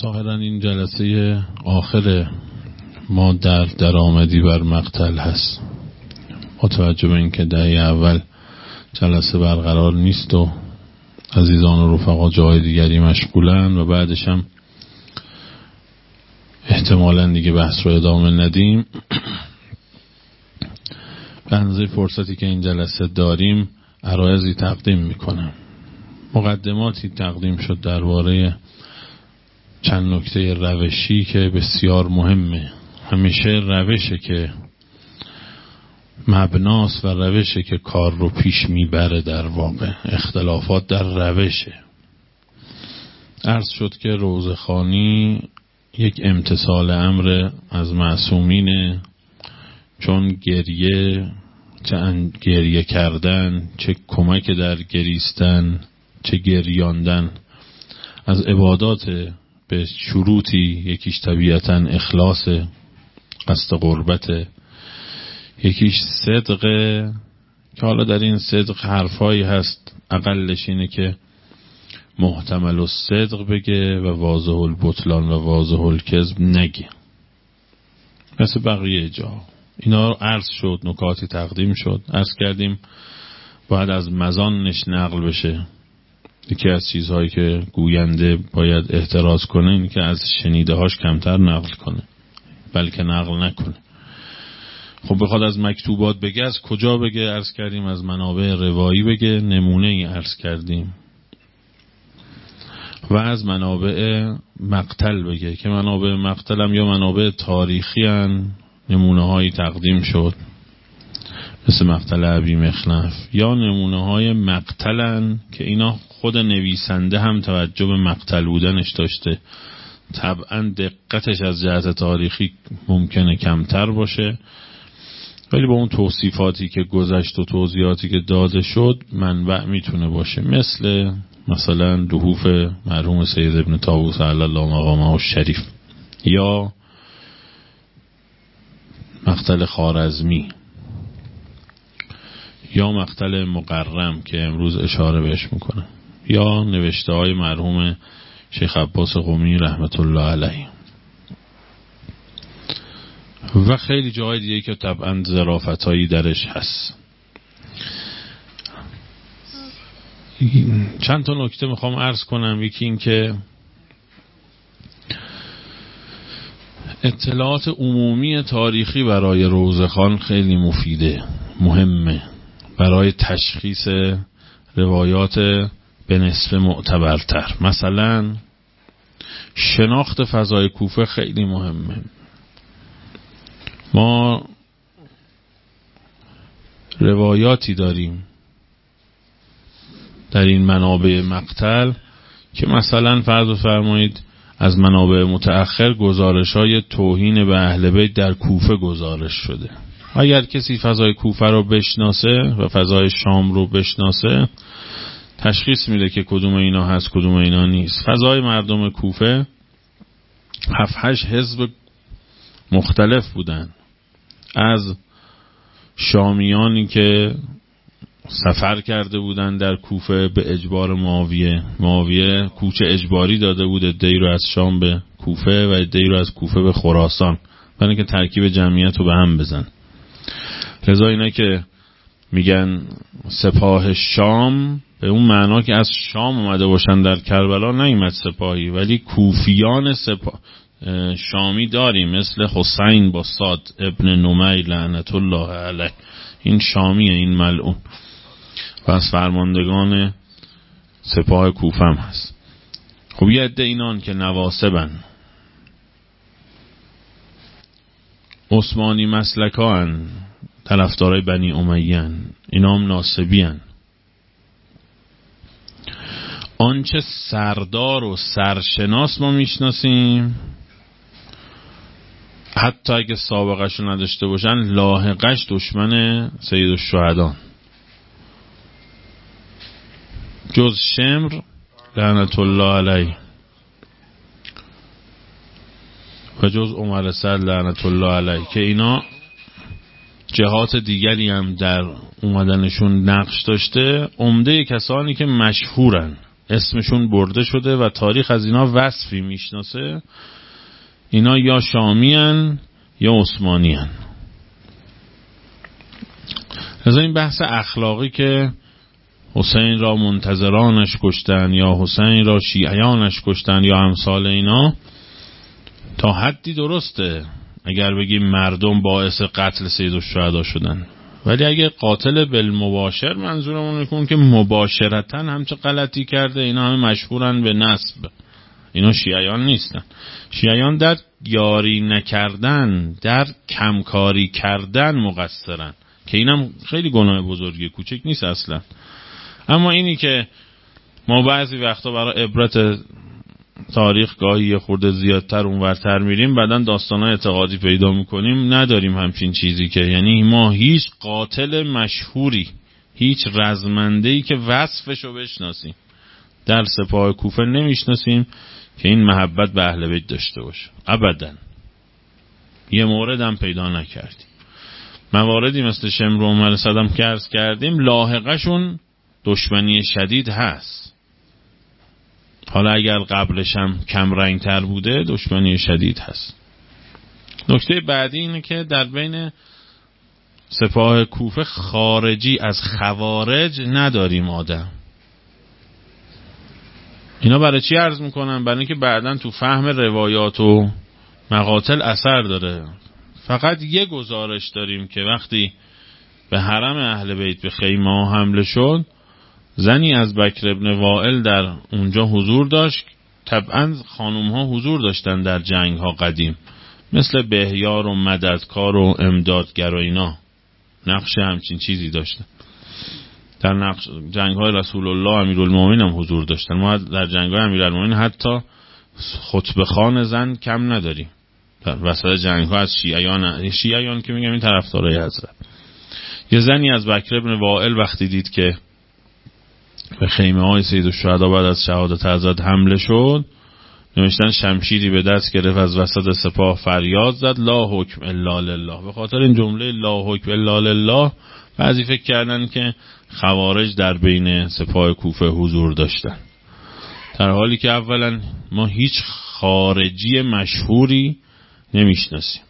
ظاهرا این جلسه آخر ما در درآمدی بر مقتل هست، متوجه به این که دهه اول جلسه برقرار نیست و عزیزان و رفقا جای دیگری مشغولن و بعدش هم احتمالاً دیگه بحث رو ادامه ندیم. به اندازه فرصتی که این جلسه داریم عرایضی تقدیم میکنم. مقدماتی تقدیم شد درباره چند نکته روشی که بسیار مهمه. همیشه روشه که مبناست و روشه که کار رو پیش میبره. در واقع اختلافات در روشه. عرض شد که روزخوانی یک امتثال امر از معصومینه، چون گریه کردن، چه کمک در گریستن، چه گریاندن از عبادات به شروطی، یکیش طبیعتاً اخلاص، قصد قربت، یکیش صدقه که حالا در این صدق حرفایی هست، اقلش اینه که محتمل الصدق بگه و واضح البطلان و واضح الکذب نگه، مثل بقیه جا. اینا عرض شد، نکاتی تقدیم شد. عرض کردیم باید از مزانش نقل بشه. یکی از چیزهایی که گوینده باید احتراز کنه این که از شنیده هاش کمتر نقل کنه، بلکه نقل نکنه. خب بخواد از مکتوبات بگه، از کجا بگه؟ عرض کردیم از منابع روایی بگه، نمونه ای عرض کردیم، و از منابع مقتل بگه که منابع مقتل هم یا منابع تاریخی هن، نمونه هایی تقدیم شد مثل مقتل ابی مخنف، یا نمونه های مقتلن که اینا خود نویسنده هم توجه به مقتل بودنش داشته. طبعا دقتش از جهت تاریخی ممکنه کمتر باشه، ولی با اون توصیفاتی که گذشت و توضیحاتی که داده شد منبع میتونه باشه. مثلا لحوف مرحوم سید ابن طاووس علی الله مقامه الشریف، یا مقتل خوارزمی، یا مقتل مقرم که امروز اشاره بهش میکنه، یا نوشته های مرحوم شیخ عباس قمی رحمت الله علیه و خیلی جای دیگه که طبعا ظرافتایی درش هست. چند تا نکته میخوام عرض کنم. یکی این که اطلاعات عمومی تاریخی برای روزخوان خیلی مفیده، مهمه برای تشخیص روایات به نسبه معتبرتر. مثلا شناخت فضای کوفه خیلی مهمه. ما روایاتی داریم در این منابع مقتل که مثلا فرض فرمایید از منابع متأخر گزارش‌های توهین به اهل بیت در کوفه گزارش شده. اگر کسی فضای کوفه رو بشناسه و فضای شام رو بشناسه، تشخیص میده که کدوم اینا هست کدوم اینا نیست. فضای مردم کوفه 7-8 حزب مختلف بودن، از شامیانی که سفر کرده بودن در کوفه به اجبار معاویه کوچه اجباری داده بود، عده‌ای رو از شام به کوفه و عده‌ای رو از کوفه به خراسان، برای اینکه ترکیب جمعیت رو به هم بزن. لذا اینا که میگن سپاه شام به اون معنا که از شام اومده باشن در کربلا نیامد سپاهی، ولی کوفیان شامی داریم مثل حسین با صاد ابن نمی لعنت الله علیه، این شامیه، این ملعون، و از فرماندگان سپاه کوفه هم هست. خب یه عده اینان که نواسبن، عثمانی مسلکان، طرفدارای بنی امیه، اینا هم ناصبی هن. آنچه سردار و سرشناس ما میشناسیم، حتی اگه سابقهشو نداشته باشن، لاحقش دشمن سید الشهدان، جز شمر لعنت الله علیه و جز عمر سعد لعنت الله علیه، که اینا جهات دیگری هم در اومدنشون نقش داشته. عمده کسانی که مشهورن اسمشون برده شده و تاریخ از اینا وصفی میشناسه، اینا یا شامیان یا عثمانیان. از این بحث اخلاقی که حسین را منتظرانش کشتن یا حسین را شیعیانش کشتن یا امثال اینا، تا حدی درسته اگر بگیم مردم باعث قتل سید الشهدا شدن، ولی اگه قاتل بالمباشر منظورمون کن که مباشرتاً همچه غلطی کرده، اینا همه مشهورن به نسب، اینا شیعیان نیستن. شیعیان در یاری نکردن، در کمکاری کردن مقصرن، که اینم خیلی گناه بزرگی، کوچک نیست اصلا. اما اینی که ما بعضی وقتا برای عبرت تاریخ گاهی یه خورده زیادتر اونورتر میریم، بعدن داستانای اعتقادی پیدا میکنیم، نداریم همچین چیزی. که یعنی ما هیچ قاتل مشهوری، هیچ رزمنده‌ای که وصفشو بشناسیم در سپاه کوفه نمیشناسیم که این محبت به اهل بیت داشته باشه، ابداً. یه مورد هم پیدا نکردیم. مواردی مثل شمر و ام صدم که عرض کردیم لاحقشون دشمنی شدید هست. حالا اگر قبلش هم کم رنگ تر بوده، دشمنی شدید هست. نکته بعدی اینه که در بین سپاه کوفه خارجی از خوارج نداریم آدم. اینا برای چی عرض میکنن؟ برای اینکه بعداً تو فهم روایات و مقاتل اثر داره. فقط یه گزارش داریم که وقتی به حرم اهل بیت به خیمه ها حمله شد، زنی از بکر ابن وائل در اونجا حضور داشت. طبعا خانوم ها حضور داشتن در جنگ ها قدیم، مثل بهیار و مددکار و امدادگر و اینا، نقش همچین چیزی داشتن. در جنگ های رسول الله امیرالمومنین هم حضور داشتن. ما در جنگ های امیرالمومنین حتی خطبه خوان زن کم نداریم. در وسط جنگ ها از شیعیان که میگم این طرفدارای حضرت. یه زنی از بکر ابن وائل وقتی دید که به خیمه های سید الشهدا بعد از شهادت حضرت حمله شد، نوشتن شمشیری به دست گرفت، از وسط سپاه فریاد زد لا حکم الا لله. به خاطر این جمله لا حکم الا لله بعضی فکر کردن که خوارج در بین سپاه کوفه حضور داشتن، در حالی که اولا ما هیچ خارجی مشهوری نمیشناسیم.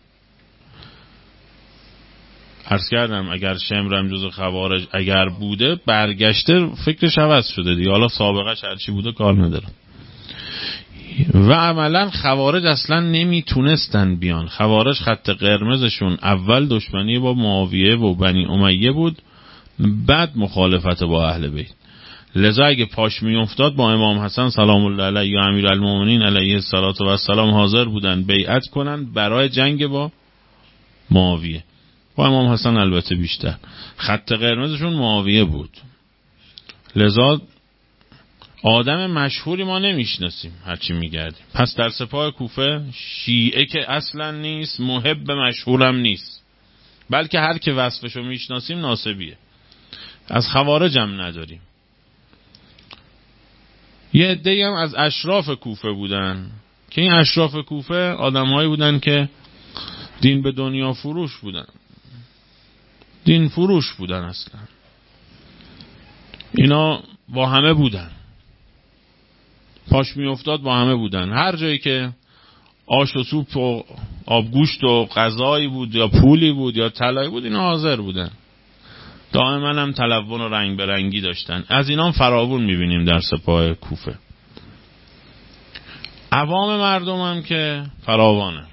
عرض کردم اگر شمرم جز خوارج اگر بوده، برگشته فکرش عوض شده دیگه، حالا سابقش هرچی بوده کار نداره. و عملا خوارج اصلا نمیتونستن بیان. خوارج خط قرمزشون اول دشمنی با معاویه و بنی امیه بود، بعد مخالفت با اهل بیت. لذا اگه پاش میافتاد با امام حسن سلام الله علیه یا امیرالمومنین علیه السلام حاضر بودن بیعت کنن برای جنگ با معاویه. با امام حسن البته بیشتر خط قرمزشون معاویه بود. لذا آدم مشهوری ما نمیشناسیم هرچی میگردیم. پس در سپاه کوفه شیعه که اصلا نیست، محب مشهورم نیست، بلکه هر که وصفشو میشناسیم ناسبیه. از خوارج هم نداریم. یه عده‌ای هم از اشراف کوفه بودن که این اشراف کوفه آدم‌هایی بودن که دین به دنیا فروش بودن، دین فروش بودن. اصلا اینا با همه بودن، پاش می افتاد با همه بودن. هر جایی که آش و سوپ و آبگوشت و غذایی بود یا پولی بود یا طلایی بود، اینا حاضر بودن. دائما هم تلون و رنگ برنگی داشتن. از اینا هم فراوون می بینیم در سپاه کوفه. عوام مردم هم که فراوانه.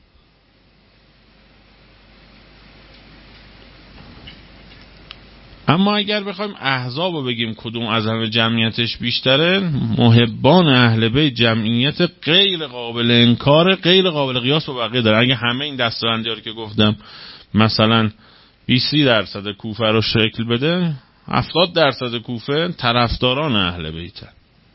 اما اگر بخوایم احزاب رو بگیم کدوم از همه جمعیتش بیشتره، محبان اهل بیت جمعیت غیر قابل انکار، غیر قابل قیاس و بقیه داره. اگه همه این دسته‌بندی‌ها رو که گفتم مثلا 20% کوفه رو شکل بده، 70% کوفه طرفداران اهل بیتن.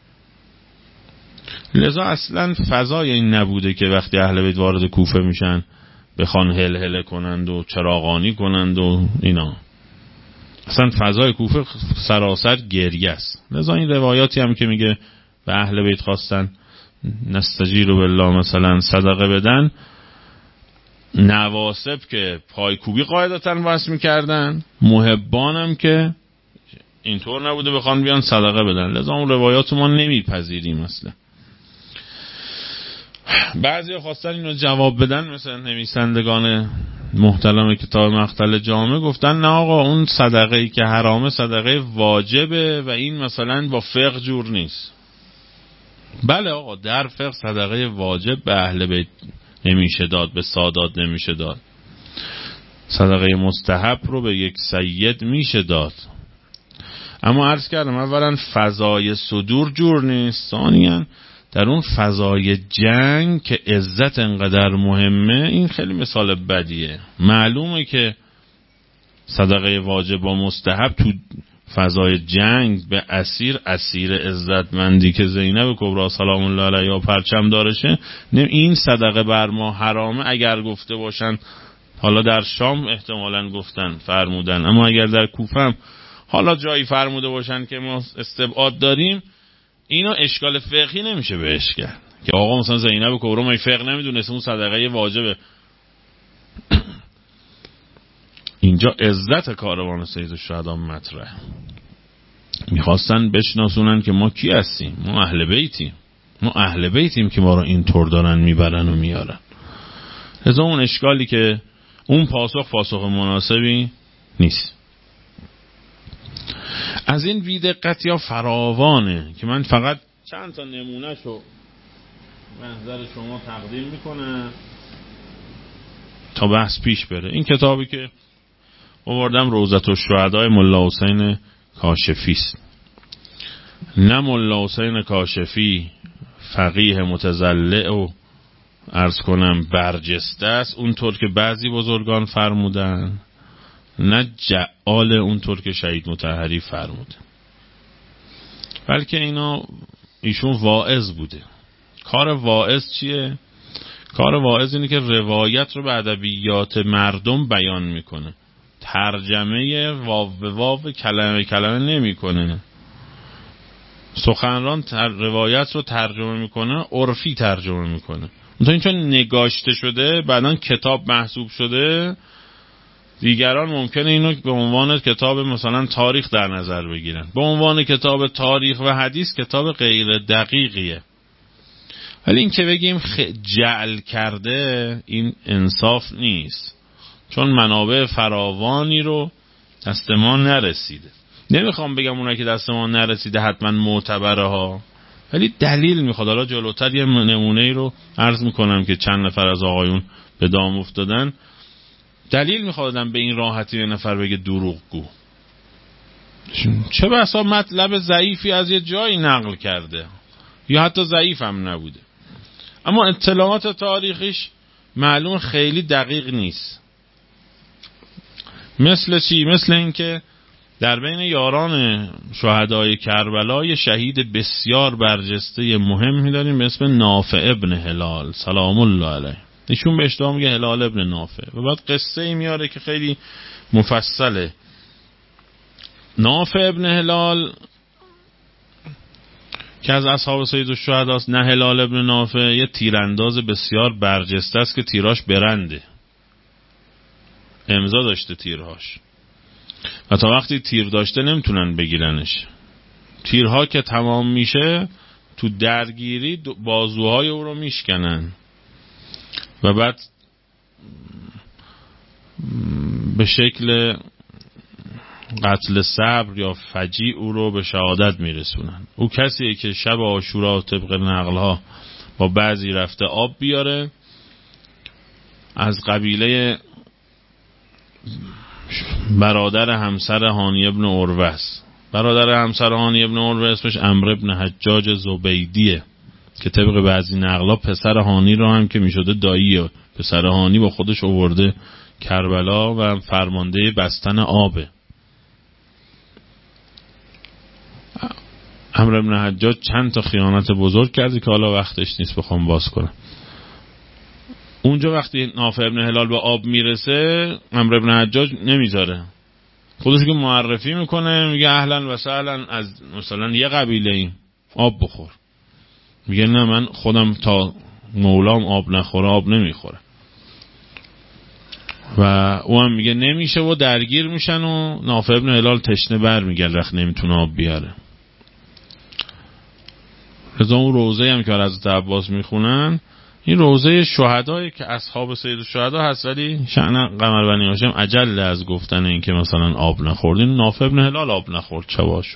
لذا اصلا فضای این نبوده که وقتی اهل بیت وارد کوفه میشن بخوان هل هله کنند و چراغانی کنند و اینا. اصلا فضای کوفه سراسر گریه است. لذا این روایاتی هم که میگه به اهل بیت خواستن نستجیر بالله مثلا صدقه بدن، نواسب که پایکوبی قاعدتاً واسه میکردن، محبانم که اینطور نبوده بخوان بیان صدقه بدن، لذا اون روایات ما نمیپذیریم اصلا. بعضی خواستن اینو جواب بدن، مثلا نویسندگان محترم کتاب مقتل جامع گفتن نه آقا، اون صدقه‌ای که حرامه صدقه واجبه و این مثلا با فقه جور نیست. بله آقا، در فقه صدقه واجب به اهل بیت نمیشه داد، به سادات نمیشه داد. صدقه مستحب رو به یک سید میشه داد، اما عرض کردم اولا فضای صدور جور نیست، ثانیاً در اون فضای جنگ که عزت انقدر مهمه، این خیلی مثال بدیه. معلومه که صدقه واجب و مستحب تو فضای جنگ به اسیر عزتمندی که زینب کبری سلام الله علیها پرچم دارشه، این صدقه بر ما حرامه اگر گفته باشن. حالا در شام احتمالاً گفتن فرمودن، اما اگر در کوفه هم حالا جایی فرموده باشن که ما استبعاد داریم، اینو اشکال فقهی نمیشه بهش کرد که آقا مثلا زینب کبری ما فقه نمیدونست اون صدقه واجبه. اینجا عزت کاروان سید الشهدا مطرح، میخواستن بشناسونن که ما کی هستیم، ما اهل بیتیم که ما رو اینطور دارن میبرن و میارن. لذا اون اشکالی که اون پاسخ مناسبی نیست. از این بی‌دقتی ها فراوانه که من فقط چند تا نمونهشو منظر شما تقدیم میکنم تا بحث پیش بره. این کتابی که آوردم روضة الشهداء ملا حسین کاشفی است. نه ملا حسین کاشفی فقیه متزلع و عرض کنم برجسته است اونطور که بعضی بزرگان فرمودن، نه جعال اونطور که شهید مطهری فرمود، بلکه ایشون واعظ بوده. کار واعظ چیه؟ کار واعظ اینه که روایت رو به ادبیات مردم بیان میکنه، ترجمه واو به واو کلمه به کلمه نمیکنه. سخنران روایت رو ترجمه میکنه، عرفی ترجمه میکنه. این چون نگاشته شده بعدن کتاب محسوب شده، دیگران ممکنه اینو به عنوان کتاب مثلا تاریخ در نظر بگیرن. به عنوان کتاب تاریخ و حدیث کتاب غیر دقیقیه، ولی این که بگیم جعل کرده این انصاف نیست، چون منابع فراوانی رو دست ما نرسیده. نمیخوام بگم اونایی که دست ما نرسیده حتما معتبره ها، ولی دلیل میخواد. حالا جلوتر یه نمونه‌ای رو عرض میکنم که چند نفر از آقایون به دام افتادن. دلیل میخوادم به این راحتی یه نفر بگه دروغگو، چه بسا مطلب ضعیفی از یه جایی نقل کرده یا حتی ضعیف هم نبوده، اما اطلاعات تاریخیش معلوم خیلی دقیق نیست. مثل چی؟ مثل این که در بین یاران شهدای کربلا یه شهید بسیار برجسته مهمی داریم به اسم نافع ابن هلال سلام الله علیه. ایشون به اشتباه میگه هلال ابن نافع و بعد قصه ای میاره که خیلی مفصله. نافع ابن هلال که از اصحاب سید الشهدا است، نه هلال ابن نافع، یه تیرانداز بسیار برجسته است که تیراش برنده، امضا داشته تیرهاش و تا وقتی تیر داشته نمیتونن بگیرنش. تیرها که تمام میشه تو درگیری بازوهای او رو میشکنن و بعد به شکل قتل صبر یا فجیع او رو به شهادت میرسونن. او کسیه که شب عاشورا طبق نقلها با بعضی رفته آب بیاره، از قبیله برادر همسر هانی ابن عروه است. برادر همسر هانی ابن عروه اسمش عمرو ابن حجاج زبیدیه که طبق بعضی نقلا پسر هانی رو هم که میشده داییه، پسر هانی با خودش آورده کربلا و فرمانده بستن آبه. عمرو ابن حجاج چند تا خیانت بزرگ کرده که حالا وقتش نیست بخوام باز کنم. اونجا وقتی نافع ابن هلال به آب میرسه، عمرو ابن حجاج نمیذاره، خودش که معرفی میکنه، میگه اهلا و سهلا از مثلا یه قبیله این آب بخور. میگه نه من خودم تا مولام آب نخوره آب نمیخوره. و او هم میگه نمیشه و درگیر میشن و نافع ابن هلال تشنه بر میگرد وقت نمیتونه آب بیاره. رضا اون روزه هم که حضرت عباس میخونن این روزه شهدایی که اصحاب سید الشهدا هست، ولی شأن قمر بنی هاشم عجل از گفتن این که مثلا آب نخوردین. نافع ابن هلال آب نخورد چواشو.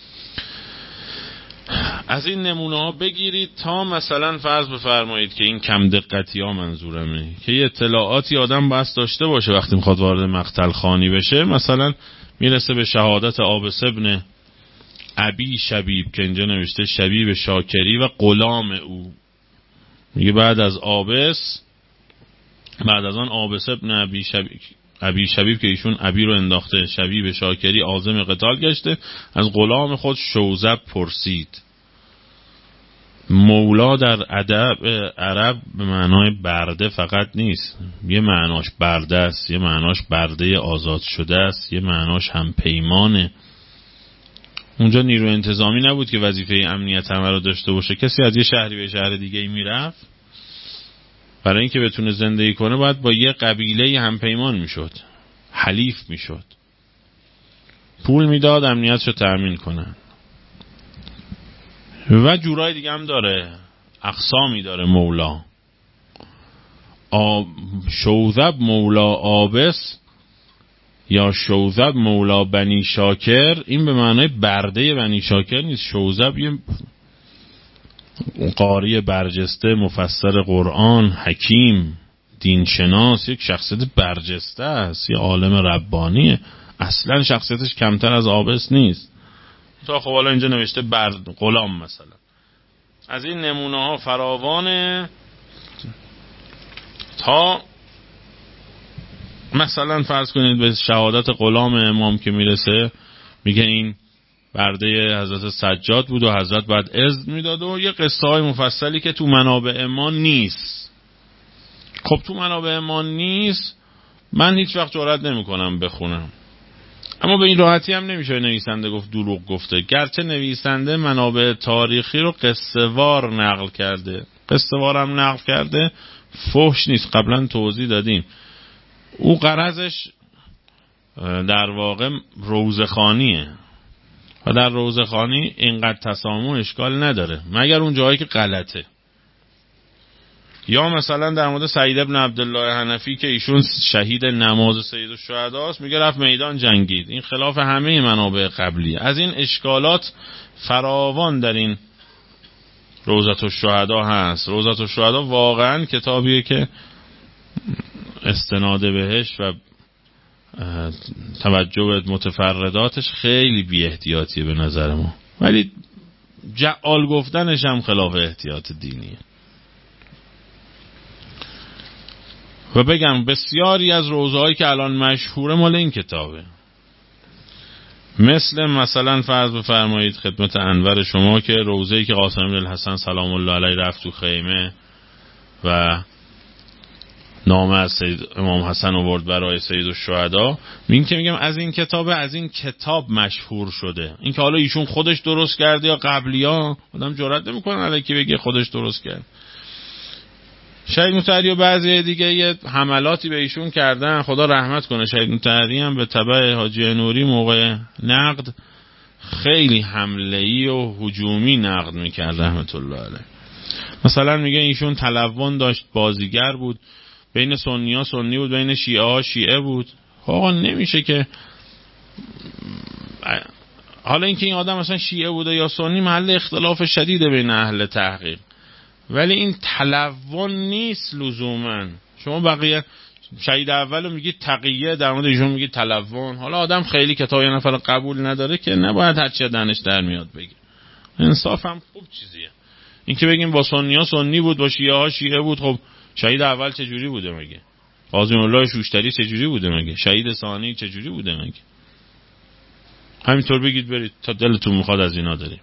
از این نمونه ها بگیرید تا مثلا فرض بفرمایید که این کم دقتی ها منظورمه که یه اطلاعاتی آدم باید داشته باشه وقتی میخواد وارد مقتل خانی بشه. مثلا میرسه به شهادت عابس ابن ابی شبیب که اینجا نوشته شبیب شاکری و غلام او. میگه بعد از عابس، بعد از آن عابس ابن ابی شبیب که ایشون ابی رو انداخته، شبیب شاکری عازم قتال گشته، از غلام خود شوذب پرسید. مولا در ادب عرب به معنای برده فقط نیست، یه معناش برده است، یه معناش برده آزاد شده است، یه معناش هم پیمانه. اونجا نیرو انتظامی نبود که وظیفه امنیت همه رو داشته باشه. کسی از یه شهری به شهر دیگه میرفت، برای اینکه بتونه زندگی کنه باید با یه قبیله همپیمان میشد، حلیف میشد، پول میداد امنیتش رو تأمین کنن. و جورای دیگه هم داره، اقسامی داره مولا. شوذب مولا عابس یا شوذب مولا بنی شاکر، این به معنای برده بنی شاکر نیست. شوذب یه قاری برجسته، مفسر قرآن، حکیم، دینشناس، یک شخصیت برجسته است، یه عالم ربانیه. اصلا شخصیتش کمتر از عابس نیست. تا خب حالا اینجا نوشته غلام مثلا. از این نمونه ها فراوانه تا مثلا فرض کنید به شهادت غلام امام که میرسه، میگه این برده حضرت سجاد بود و حضرت بعد اذن میداد و یه قصه های مفصلی که تو منابع ما نیست. خب تو منابع ما نیست، من هیچ وقت جرئت نمیکنم بخونم، اما به این راحتی هم نمیشه نویسنده گفت دروغ گفته، گرچه نویسنده منابع تاریخی رو قصه وار نقل کرده. قصه وار هم نقل کرده، فحش نیست، قبلا توضیح دادیم. او غرضش در واقع روزخوانیه و در روزخوانی اینقدر تسامح اشکال نداره مگر اون جایی که غلطه. یا مثلا در مورد سعید ابن عبدالله حنفی که ایشون شهید نماز سید الشهدا است، میگه رفت میدان جنگید. این خلاف همه منابع قبلی. از این اشکالات فراوان در این روضة الشهدا هست. روضة الشهدا واقعا کتابیه که استناد بهش و توجه به متفرداتش خیلی بی احتیاطیه به نظر ما، ولی جعال گفتنش هم خلاف احتیاط دینیه. و بگم بسیاری از روضه‌هایی که الان مشهوره مال این کتابه. مثلا فرض بفرمایید خدمت انور شما که روضه‌ای که قاسم بن الحسن سلام الله علیه رفت تو خیمه و نامه از سید امام حسن آورد برای سید الشهدا، میگم از این کتاب مشهور شده. این که حالا ایشون خودش درست کرده یا قبلیا، آدم جرئت نمیکنه الکی بگه خودش درست کرد. شهید مطهری و بعضی دیگه یه حملاتی به ایشون کردن، خدا رحمت کنه. شهید مطهری هم به تبع حاجی نوری موقع نقد خیلی حمله‌ای و هجومی نقد میکرد رحمت الله علیه. مثلا میگه ایشون تلون داشت، بازیگر بود، بین سنی‌ها سنی بود، بین شیعه‌ها شیعه بود. آقا نمیشه که حالا اینکه این آدم مثلا شیعه بوده یا سنی محل اختلاف شدیده بین اهل تحقیق، ولی این تلون نیست لزوما. شما بقیه شهید اولو میگید تقیه، در مورد ایشون میگید تلون. حالا آدم خیلی کتاب یه نفر قبول نداره که نباید هرچی دهنش در میاد بگه. انصاف هم خوب چیزیه. این که بگیم با سنی‌ها سنی بود، با شیعه‌ها شیعه بود، خب شهید اول چجوری بوده مگه؟ قاضی الله شوشتری چجوری بوده مگه؟ شهید ثانی چجوری بوده مگه؟ همینطور بگید برید تا دلتون میخواد از اینا داریم.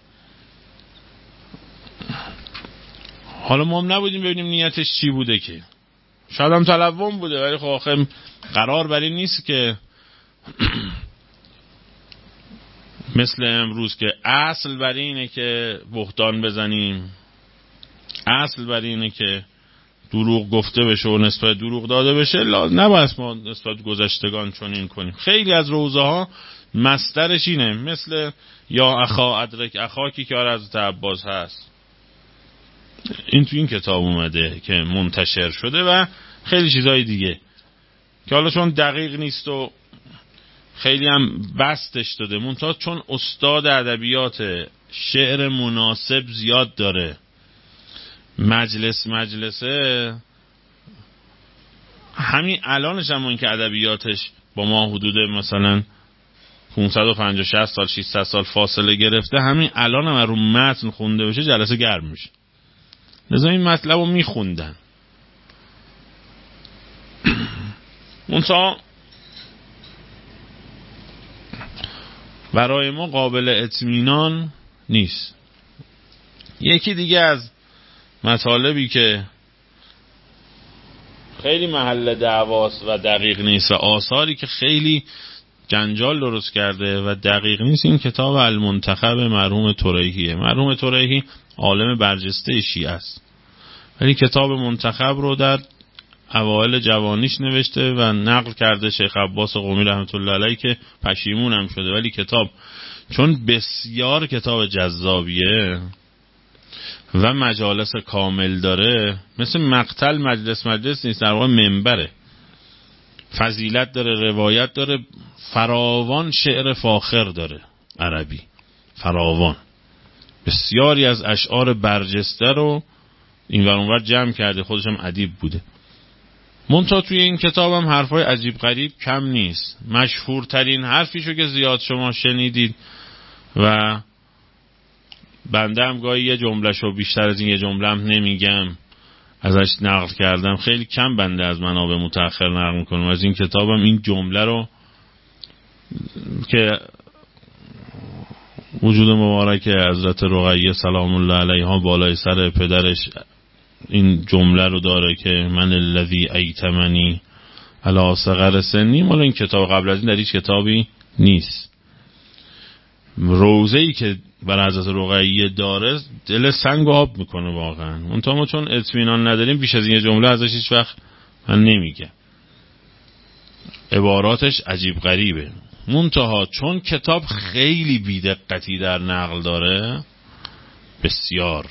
حالا ما هم نبودیم ببینیم نیتش چی بوده، که شاید هم تلون بوده، ولی خب آخه قرار بر این نیست که مثل امروز که اصل بر اینه که بهتان بزنیم، اصل بر اینه که دروغ گفته بشه و نسبت دروغ داده بشه، نباید ما نسبت گذشتگان چنین کنیم. خیلی از روزه ها مصدرش اینه، مثل یا اخا ادرک اخاکی که حضرت عباس هست، این تو این کتاب اومده که منتشر شده و خیلی چیزای دیگه که حالا چون دقیق نیست و خیلی هم بستش داده، منتها چون استاد ادبیات شعر مناسب زیاد داره، مجلسه همین الانش هم این که ادبیاتش با ما حدود مثلا 550 60 سال 600 سال فاصله گرفته، همین الان هم رو متن خونده بشه جلسه گرم میشه، لذا این مطلب رو میخوندن. منتها برای ما قابل اطمینان نیست. یکی دیگه از مطالبی که خیلی محل دعواست و دقیق نیست و آثاری که خیلی جنجال درست کرده و دقیق نیست، این کتاب المنتخب مرحوم طریحیه. مرحوم طریحی عالم برجسته شیعه است، ولی کتاب منتخب رو در اوایل جوانیش نوشته و نقل کرده شیخ عباس قمی رحمت الله علیه که پشیمونم شده، ولی کتاب چون بسیار کتاب جذابیه و مجالس کامل داره، مثل مقتل مجلس نیست، در واقع منبره، فضیلت داره، روایت داره، فراوان شعر فاخر داره، عربی فراوان، بسیاری از اشعار برجسته رو این ور اونور جمع کرده، خودش هم ادیب بوده. منتها توی این کتاب هم حرفای عجیب غریب کم نیست. مشهورترین حرفیشو که زیاد شما شنیدید و بنده هم گاهی یه جملهشو بیشتر از این یه جمله هم نمیگم ازش نقل کردم، خیلی کم بنده از منابع متأخر نقل میکنم از این کتابم، این جمله رو که وجود مبارک حضرت رقیه سلام الله علیها بالای سر پدرش این جمله رو داره که من الذی ایتمنی علی صغر سنی، مال این کتاب قبل از این در هیچ کتابی نیست. روزه‌ای که بر حضرت رقیه داره دل سنگ و آب میکنه واقعا. منتها ما چون اطمینان نداریم بیش از این جمله ازش هیچ وقت من نمیگم، عباراتش عجیب غریبه. منتها چون کتاب خیلی بی‌دقتی در نقل داره بسیار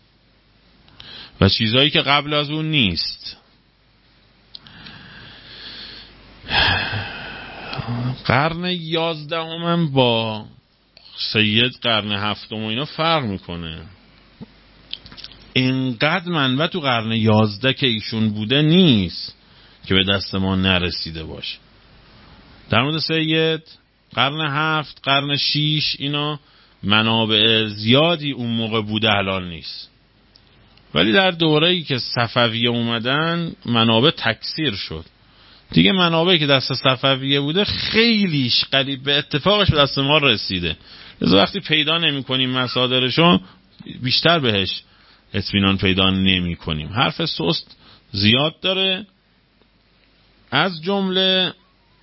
و چیزایی که قبل از اون نیست، قرن 11 هم با سید قرن 7 و اینا فرق میکنه. اینقدر منبع تو قرن 11 که ایشون بوده نیست که به دست ما نرسیده باشه. در مورد سید قرن 7 قرن 6 اینا منابع زیادی اون موقع بوده، الان نیست. ولی در دوره‌ای که صفویه اومدن منابع تکثیر شد دیگه. منابعی که دست صفویه بوده خیلیش قریب به اتفاقش به دست ما رسیده، لذا وقتی پیدا نمی کنیم مصادرشو بیشتر بهش اطمینان پیدا نمی کنیم. حرف سست زیاد داره، از جمله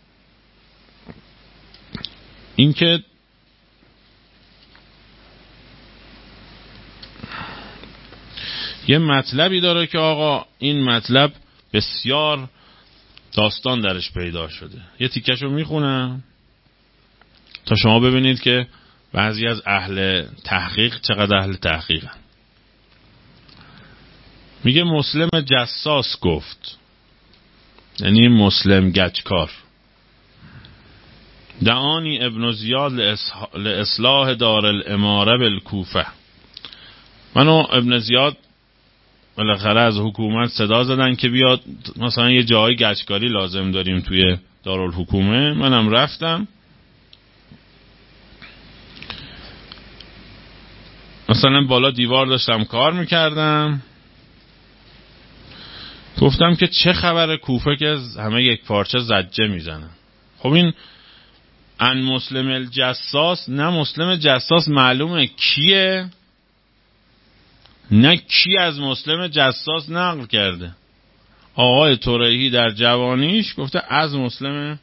اینکه یه مطلبی داره که آقا این مطلب بسیار داستان درش پیدا شده. یه تیکشو میخونم تا شما ببینید که بعضی از اهل تحقیق چقدر اهل تحقیقن. میگه مسلم جساس گفت، یعنی مسلم گچکار، دعانی ابن زیاد لإصلاح دار الاماره بالکوفه. منو ابن زیاد بالاخره از حکومت صدا زدن که بیاد مثلا یه جای گچکاری لازم داریم توی دارالحکومه. منم رفتم، مثلا بالا دیوار داشتم کار میکردم، گفتم که چه خبر کوفه که همه یک پارچه زجه میزنن. خب این ان مسلم الجساس، نه مسلم جساس معلومه کیه، نه کی از مسلم جساس نقل کرده. آقای طریحی در جوانیش گفته از مسلم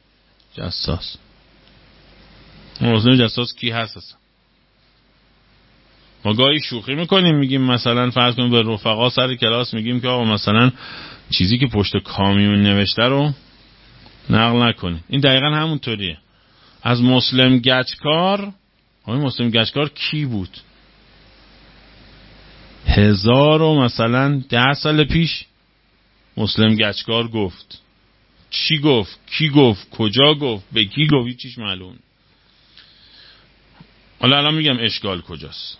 جساس. مسلم جساس کی هست اصلا؟ ما گاهی شوخی میکنیم، میگیم مثلا فرض کنیم به رفقا سر کلاس میگیم که آقا مثلا چیزی که پشت کامیون نوشته رو نقل نکنی. این دقیقا همونطوریه. از مسلم گچکار، مسلم گچکار کی بود؟ 1010 سال پیش مسلم گچکار گفت. چی گفت؟ کی گفت؟ کجا گفت؟ به کی گفت؟ هیچیش معلوم. حالا الان میگم اشکال کجاست.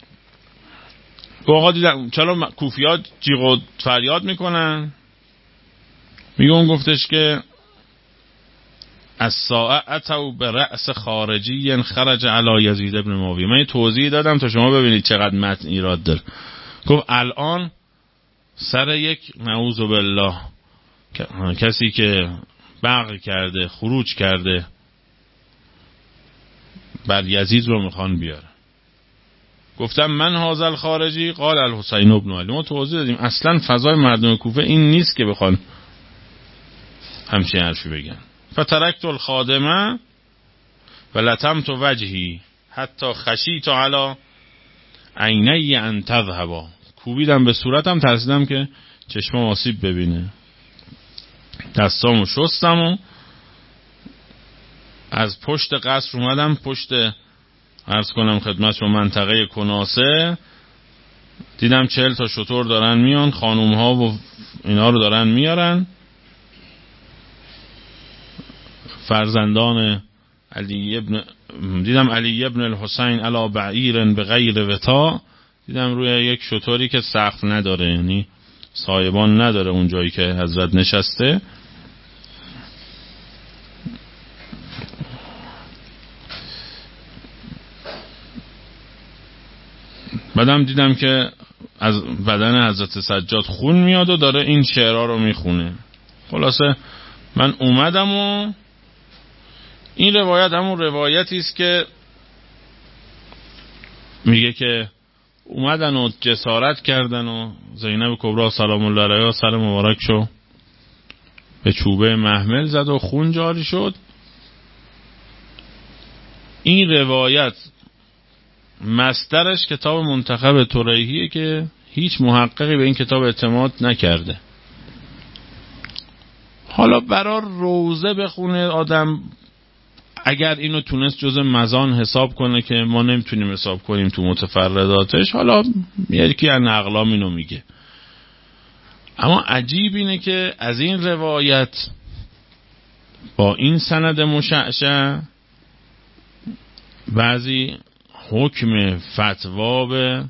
آقا دیدم چرا کوفیات جیغ و فریاد میکنن؟ میگه اون گفتش که از ساعت و به رأس خارجی خرج علی یزید ابن معاویه. من توضیح دادم تا شما ببینید چقدر متن ایراد داره. گفت الان سر یک نعوذ بالله کسی که بغی کرده، خروج کرده، بر یزید رو میخوان بیاره. گفتم من هازل خارجی قال الحسین ابن علی. ما توضیح دادیم اصلا فضای مردم کوفه این نیست که بخوان همچین حرفی بگن. فترکت الخادمه و لطمت وجهی حتی خشیت علی عینی ان تذهبا. کوبیدم به صورتم، ترسیدم که چشمم آسیب ببینه. دستامو شستم و از پشت قصر اومدم پشت، عرض کنم خدمتشون، منطقه کناسه. دیدم 40 تا شتر دارن میان، خانوم ها و اینا رو دارن میارن. فرزندان دیدم علی ابن الحسین علی بعیر بغیر وطا. دیدم روی یک شتری که سقف نداره، یعنی سایبان نداره اون جایی که حضرت نشسته. بعدم دیدم که از بدن حضرت سجاد خون میاد و داره این شعرها رو میخونه. خلاصه من اومدم و این روایت همون روایتی است که میگه که اومدن و جسارت کردن و زینب کبرا سلام الله علیها سر مبارکشو به چوبه محمل زد و خون جاری شد. این روایت مصدرش کتاب منتخب طریحیه که هیچ محققی به این کتاب اعتماد نکرده. حالا برای روزه بخونه آدم، اگر اینو تونست جز مزان حساب کنه که ما نمیتونیم حساب کنیم تو متفرداتش، حالا یکی از اقلام اینو میگه. اما عجیب اینه که از این روایت با این سند مشعشع بعضی حکم فتوا به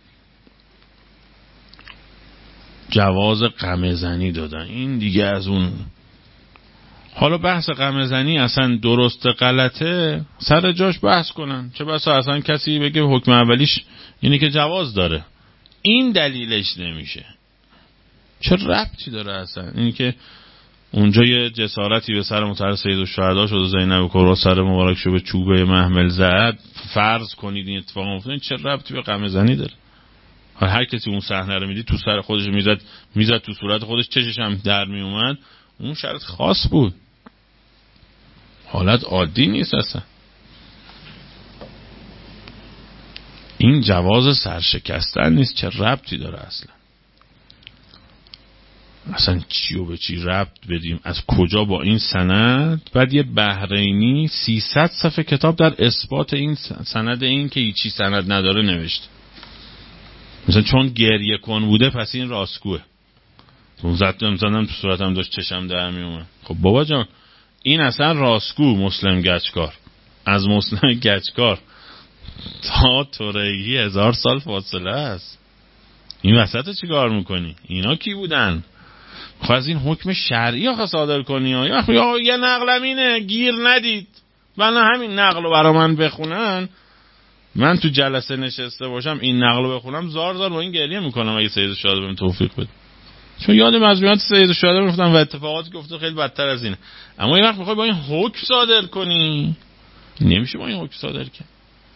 جواز قمه‌زنی دادن. این دیگه از اون. حالا بحث قمه‌زنی اصلا درست غلطه سر جاش بحث کنن، چه بسا اصلا کسی بگه حکم اولیش اینه که جواز داره، این دلیلش نمیشه. چه ربطی داره اصلا این که اونجا یه جسارتی به سر مطهر سیدالشهدا شد و زینب کبرا سر مبارک شو به چوبه محمل زد، فرض کنید این اتفاق افتاد، چه ربطی به قمه‌زنی داره؟ هر کسی اون صحنه رو میدید تو سر خودش میزد تو صورت خودش، چشش هم در میومد. اون شرط خاص بود، حالت عادی نیست اصلا. این جواز سرشکستن نیست، چه ربطی داره اصلا؟ اصلا چیو به چی ربط بدیم؟ از کجا با این سند؟ بعد یه بحرینی 300 صفحه کتاب در اثبات این سند، این که هیچی سند نداره نوشت. مثلا چون گریه کن بوده پس این راستگوه. اون زدم تو صورتم داشت چشم در می اومد. خب بابا جان این اصلا راستگو مسلم گچکار. از مسلم گچکار تا طریحی 1000 سال فاصله است. این وسط چی کار میکنی؟ اینا کی بودن؟ خب از این حکم شرعی آخه صادر کنی یا یه نقلم اینه گیر ندید بنا همین نقل رو برا من بخونن، من تو جلسه نشسته باشم این نقل رو بخونم زار با این گریه میکنم اگه سیدالشهدا بهم توفیق بده. چون یاد مجموعات سیدالشهدا میفتم و اتفاقاتی که افتاد خیلی بدتر از اینه. اما یه وقت میخوای با این حکم صادر کنی، نمیشه با این حکم صادر کنی.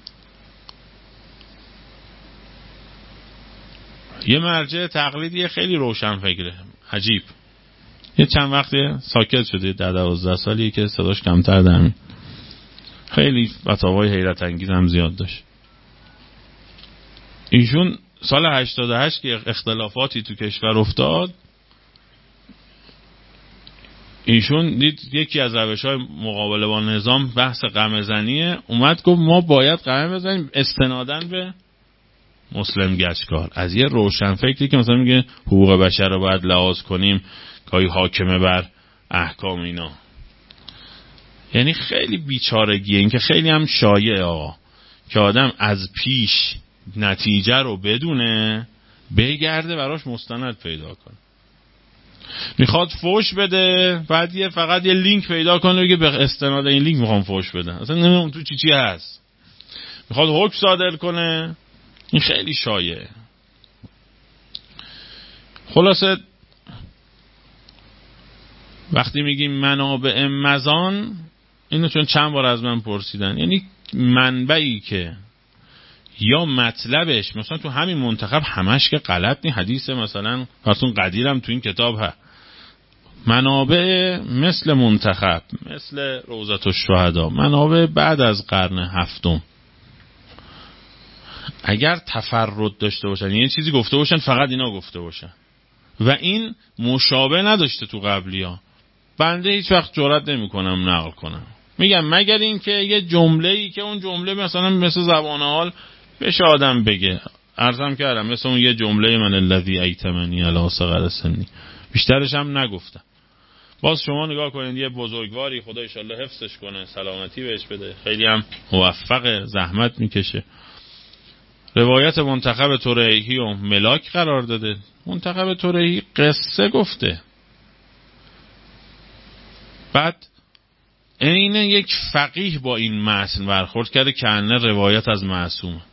یه مرجع تقلیدی خیلی روشن فکره، عجیب. یه چند وقتی ساکت شده، 10-12 سالیه که صداش کمتر در میاد. خیلی فتاوای حیرت انگیز هم زیاد داشت. ایشون سال 88 که اختلافاتی تو کشور افتاد، ایشون دید یکی از روش‌های مقابله با نظام بحث قمه‌زنیه، اومد گفت ما باید قمه بزنیم استناداً به مسلم گچکار. از یه روشنفکری که مثلا میگه حقوق بشر رو باید لحاظ کنیم، گاهی حاکمه بر احکام اینا. یعنی خیلی بیچارگیه. این که خیلی هم شایعه آقا که آدم از پیش نتیجه رو بدونه، بگرده براش مستند پیدا کنه. میخواد فوش بده، بعد فقط یه لینک پیدا کنه بگه به استناد این لینک میخوام فوش بدم، اصلا نمیدونم تو چی هست. میخواد حکم صادر کنه، این خیلی شایعه. خلاصه وقتی میگیم منابع مزان، اینو چون چند بار از من پرسیدن، یعنی منبعی که یا مطلبش مثلا تو همین منتخب همش که غلط نی، حدیث مثلا فرسون قدیرم تو این کتاب ها، منابع مثل منتخب، مثل روضة الشهدا، منابع بعد از قرن هفتم اگر تفرد داشته باشن، یعنی چیزی گفته باشن فقط اینا گفته باشن و این مشابه نداشته تو قبلی ها، بنده هیچ وقت جرئت نمی کنم نقل کنم. میگم مگر این که یه جمله‌ای که اون جمله مثلا مثل زبان حال بشه آدم بگه، عرضم کردم مثل اون یه جمله من الذی ایتمنی علی صغر سنی، بیشترش هم نگفتم. باز شما نگاه کنید یه بزرگواری، خدا انشالله حفظش کنه، سلامتی بهش بده، خیلی هم موفق، زحمت میکشه، روایت منتخب طریحی و ملاک قرار داده. منتخب طریحی قصه گفته، بعد عین یک فقیه با این متن برخورد کرده که انه روایت از معصوم.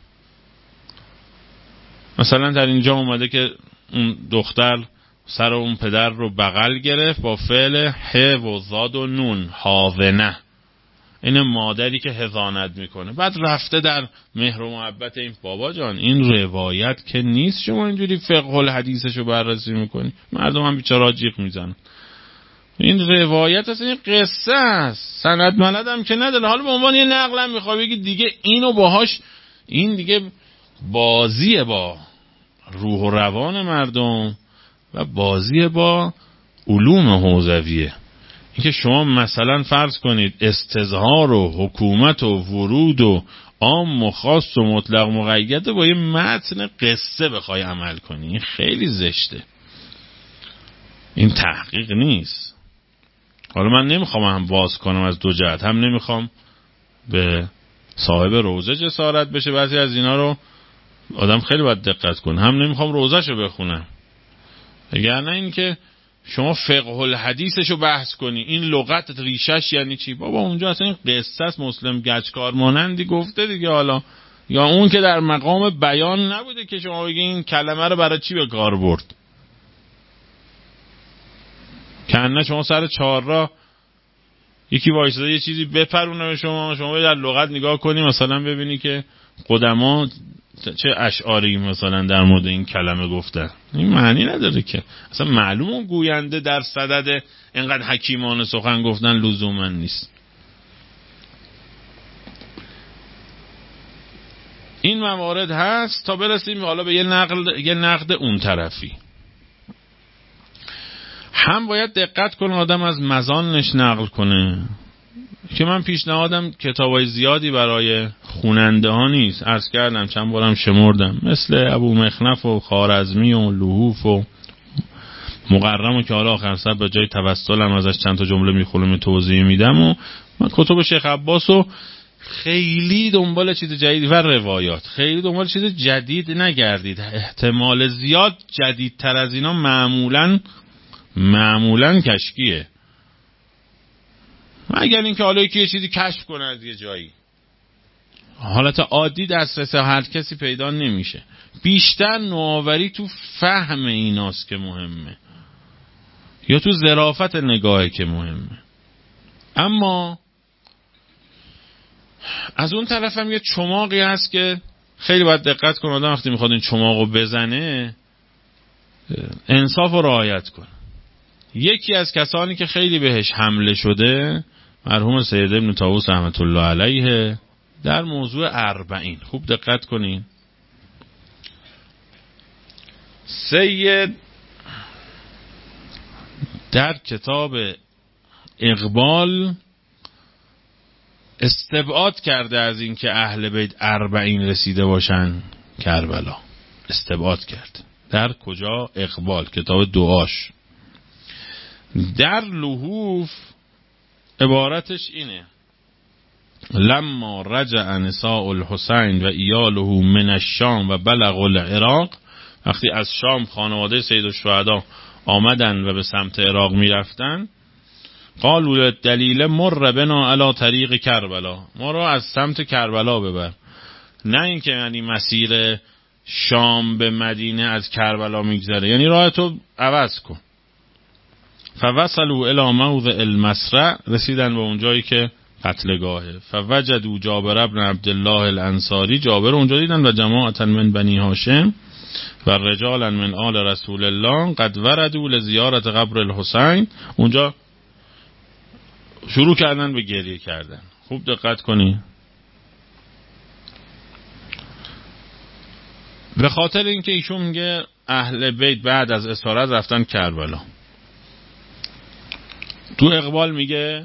مثلا در اینجا اومده که اون دختر سر اون پدر رو بغل گرفت با فعل ه و زاد و نون، هاونه، این مادری که حضانت میکنه، بعد رفته در مهر و محبت این بابا جان این روایت که نیست، شما اینجوری فقه الحدیثشو بررسی میکنی، مردم هم بیچاره جیغ میزنن. این روایت اصلا این قصه است، سند مند هم که نداره. حالا به عنوان یه نقل هم میخوای بگی دیگه اینو باهاش، این دیگه بازیه با روح و روان مردم و بازیه با علوم حوزویه. اینکه شما مثلا فرض کنید استظهار و حکومت و ورود و عام و خاص و مطلق مقید با یه متن قصه بخوای عمل کنی، این خیلی زشته، این تحقیق نیست. حالا من نمیخوام هم باز کنم از دو جهت، هم نمیخوام به صاحب روزه جسارت بشه، بعضی از اینا رو آدم خیلی باید دقت کنه، هم نمیخوام روزهشو بخونم. اگر نه این که شما فقه الحدیثشو بحث کنی، این لغت ریشش یعنی چی؟ بابا اونجا اصلا این قصه است، مسلم گچکار مانندی گفته دیگه. حالا یا اون که در مقام بیان نبوده که شما بگی این کلمه رو برای چی به کار برد، کنه شما سر چهارراه یکی وایساده یه چیزی بپرونه به شما در لغت نگاه کنی مثلا ببینی که قدما چه اشعاری مثلا در مورد این کلمه گفتن، این معنی نداره که اصلا معلومه گوینده در صدد اینقدر حکیمانه سخن گفتن لزوما نیست. این موارد هست تا برسیم حالا به یه نقد اون طرفی. هم باید دقت کنه آدم از مزانش نقل کنه، که من پیشنهادم کتابای زیادی برای خوننده ها نیست، عرض کردم چند بارم شمردم، مثل ابو مخنف و خوارزمی و لحوف و مقرم و که حالا آخر سر به جای توسلم ازش چند تا جمله میخونم توضیح میدم. و من کتب شیخ عباس و خیلی دنبال چیز جدید و روایات خیلی دنبال چیز جدید نگردید، احتمال زیاد جدیدتر از اینا معمولاً کشکیه، اگر اینکه حالا یکی یه چیزی کشف کنه از یه جایی، حالت عادی دسترس هر کسی پیدا نمیشه. بیشتر نوآوری تو فهم ایناست که مهمه، یا تو ظرافت نگاهی که مهمه. اما از اون طرف هم یه چماقی هست که خیلی باید دقت کنه آدم وقتی میخواد این چماقو بزنه انصاف و رعایت کنه. یکی از کسانی که خیلی بهش حمله شده مرحوم سید ابن طاووس رحمت الله علیه در موضوع 40، خوب دقت کنین، سید در کتاب اقبال استبعاد کرده از این که اهل بیت 40 رسیده باشن کربلا. استبعاد کرد. در کجا؟ اقبال، کتاب دعاش. در لحوف عبارتش اینه: لما رجع نساء الحسین و ایاله من الشام و بلغوا العراق، وقتی از شام خانواده سید الشهدا آمدن و به سمت عراق می رفتن، قالوا دلیل مر بنا علی طریق کربلا، ما را از سمت کربلا ببر. نه اینکه یعنی مسیر شام به مدینه از کربلا میگذره، یعنی راه تو عوض کن. فوصلوا الی موضع المسرع، رسیدن به اون جایی که قتلگاهه. فوجدوا جابر بن عبدالله الانصاری، جابر اونجا دیدن و جماعتا من بنی هاشم و رجالا من آل رسول الله قد وردوا لزیارت قبر الحسین، اونجا شروع کردن به گریه کردن. خوب دقت کنی، به خاطر اینکه ایشون میگه اهل بیت بعد از اسارت رفتن کربلا. تو اقبال میگه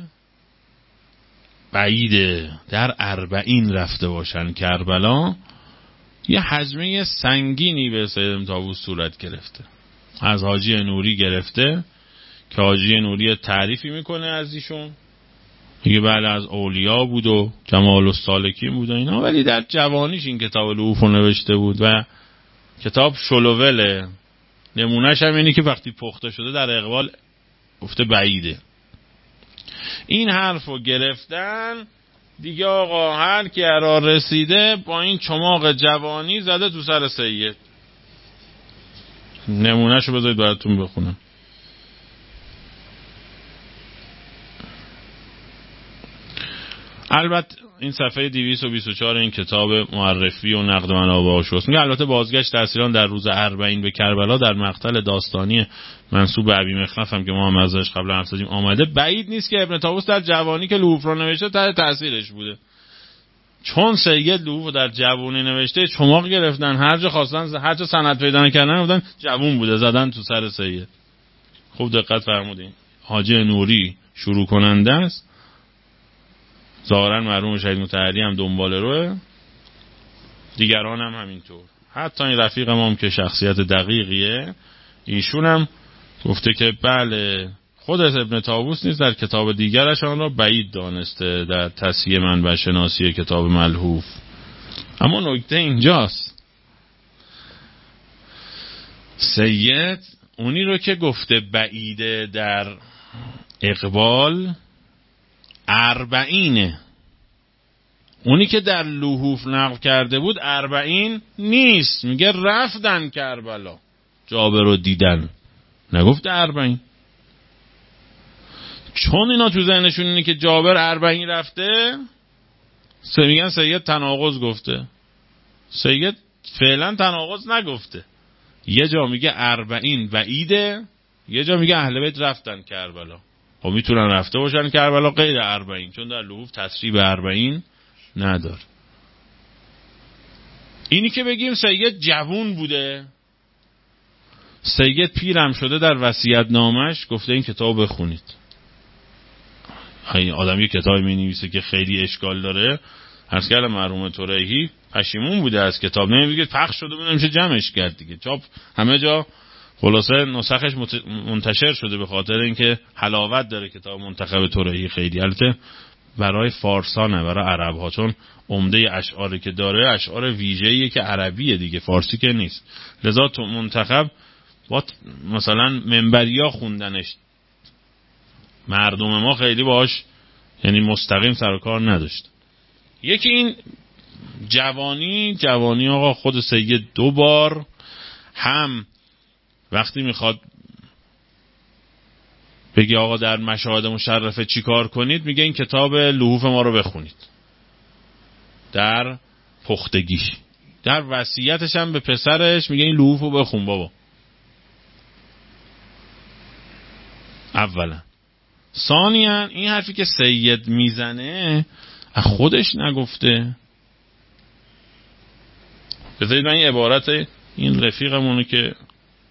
بعیده در 40 رفته باشن کربلا. یه هجمه سنگینی به سید طاووس صورت گرفته، از حاجی نوری گرفته که حاجی نوری تعریفی میکنه از ایشون، میگه بله از اولیاء بود و جمال السالکین بود و اینا، ولی در جوانیش این کتاب لحوف رو نوشته بود و کتاب شلووله. نمونهش هم اینی که وقتی پخته شده در اقبال گفته بعیده. این حرف رو گرفتن دیگه، آقا هر کی ارا رسیده با این چماق جوانی زده تو سر سید. نمونهش رو بذارید براتون بخونم. البته این صفحه 224 این کتاب معرفی و نقد منابع آشوست میگه البته بازگشت تأثیران در روز 40 به کربلا در مقتل داستانی منسوب به ابی مخنف هم که ما هم ازش قبل حرف زدیم آمده، بعید نیست که ابن طاووس در جوانی که لحوف رو نوشته تحت تأثیرش بوده، چون سید لحوف در جوانی نوشته چماق گرفتن، هر جا خواستن هر جا سند پیدا نکردن گفتن جوون بوده زدن تو سر سید. خوب دقت فرمودین. حاجی نوری شروع کننده است، ظاهرا مرحوم شهید مطهری هم دنبال روه، دیگران هم همینطور. حتی این رفیق ما هم که شخصیت دقیقیه، ایشون هم گفته که بله خود ابن طاووس نیز در کتاب دیگرش آن را بعید دانسته در تصحیح منبع شناسی کتاب ملحوف. اما نکته اینجاست، سید اونی رو که گفته بعیده در اقبال 40، اونی که در لحوف نقل کرده بود 40 نیست، میگه رفتن کربلا جابر رو دیدن، نگفت 40. چون اینا تو ذهنشون اینه که جابر 40 رفته، میگن سید تناقض گفته. سید فعلا تناقض نگفته، یه جا میگه 40 وعیده، یه جا میگه اهل بیت رفتن کربلا. خب میتونن رفته باشن کربلا غیر 40، چون در لحوف تصریح به 40 نداره. اینی که بگیم سید جوون بوده، سید پیرم شده، در وصیت نامش گفته این کتاب بخونید. این آدم یه کتابی می نویسه که خیلی اشکال داره، عرض کردم مرحوم طریحی پشیمون بوده از کتاب، نمیگه پخش شده بود نمیشه جمعش کرد دیگه، چاپ همه جا خلاصه نسخش منتشر شده به خاطر اینکه حلاوت داره کتاب منتخب طریحی خیلی. البته برای فارسانه، برای عرب ها، چون عمده اشعاری که داره اشعار ویژه‌ایه که عربیه دیگه، فارسی که نیست، لذا تو منتخب با مثلا منبریا خوندنش، مردم ما خیلی باش یعنی مستقیم سر و کار نداشت. یکی این جوانی آقا، خود سید 2 بار هم وقتی میخواد بگی آقا در مشاهد مشرفه چی کار کنید، میگه این کتاب لحوف ما رو بخونید در پختگیش. در وصیتش هم به پسرش میگه این لحوف رو بخون بابا. اولا. ثانیاً این حرفی که سید میزنه از خودش نگفته. بذارید من این عبارت این رفیقمونو که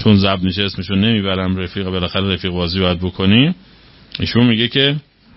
چون ضبط میشه اسمشو نمیبرم، رفیق بالاخره رفیق بازی باید بکنی. ایشون میگه که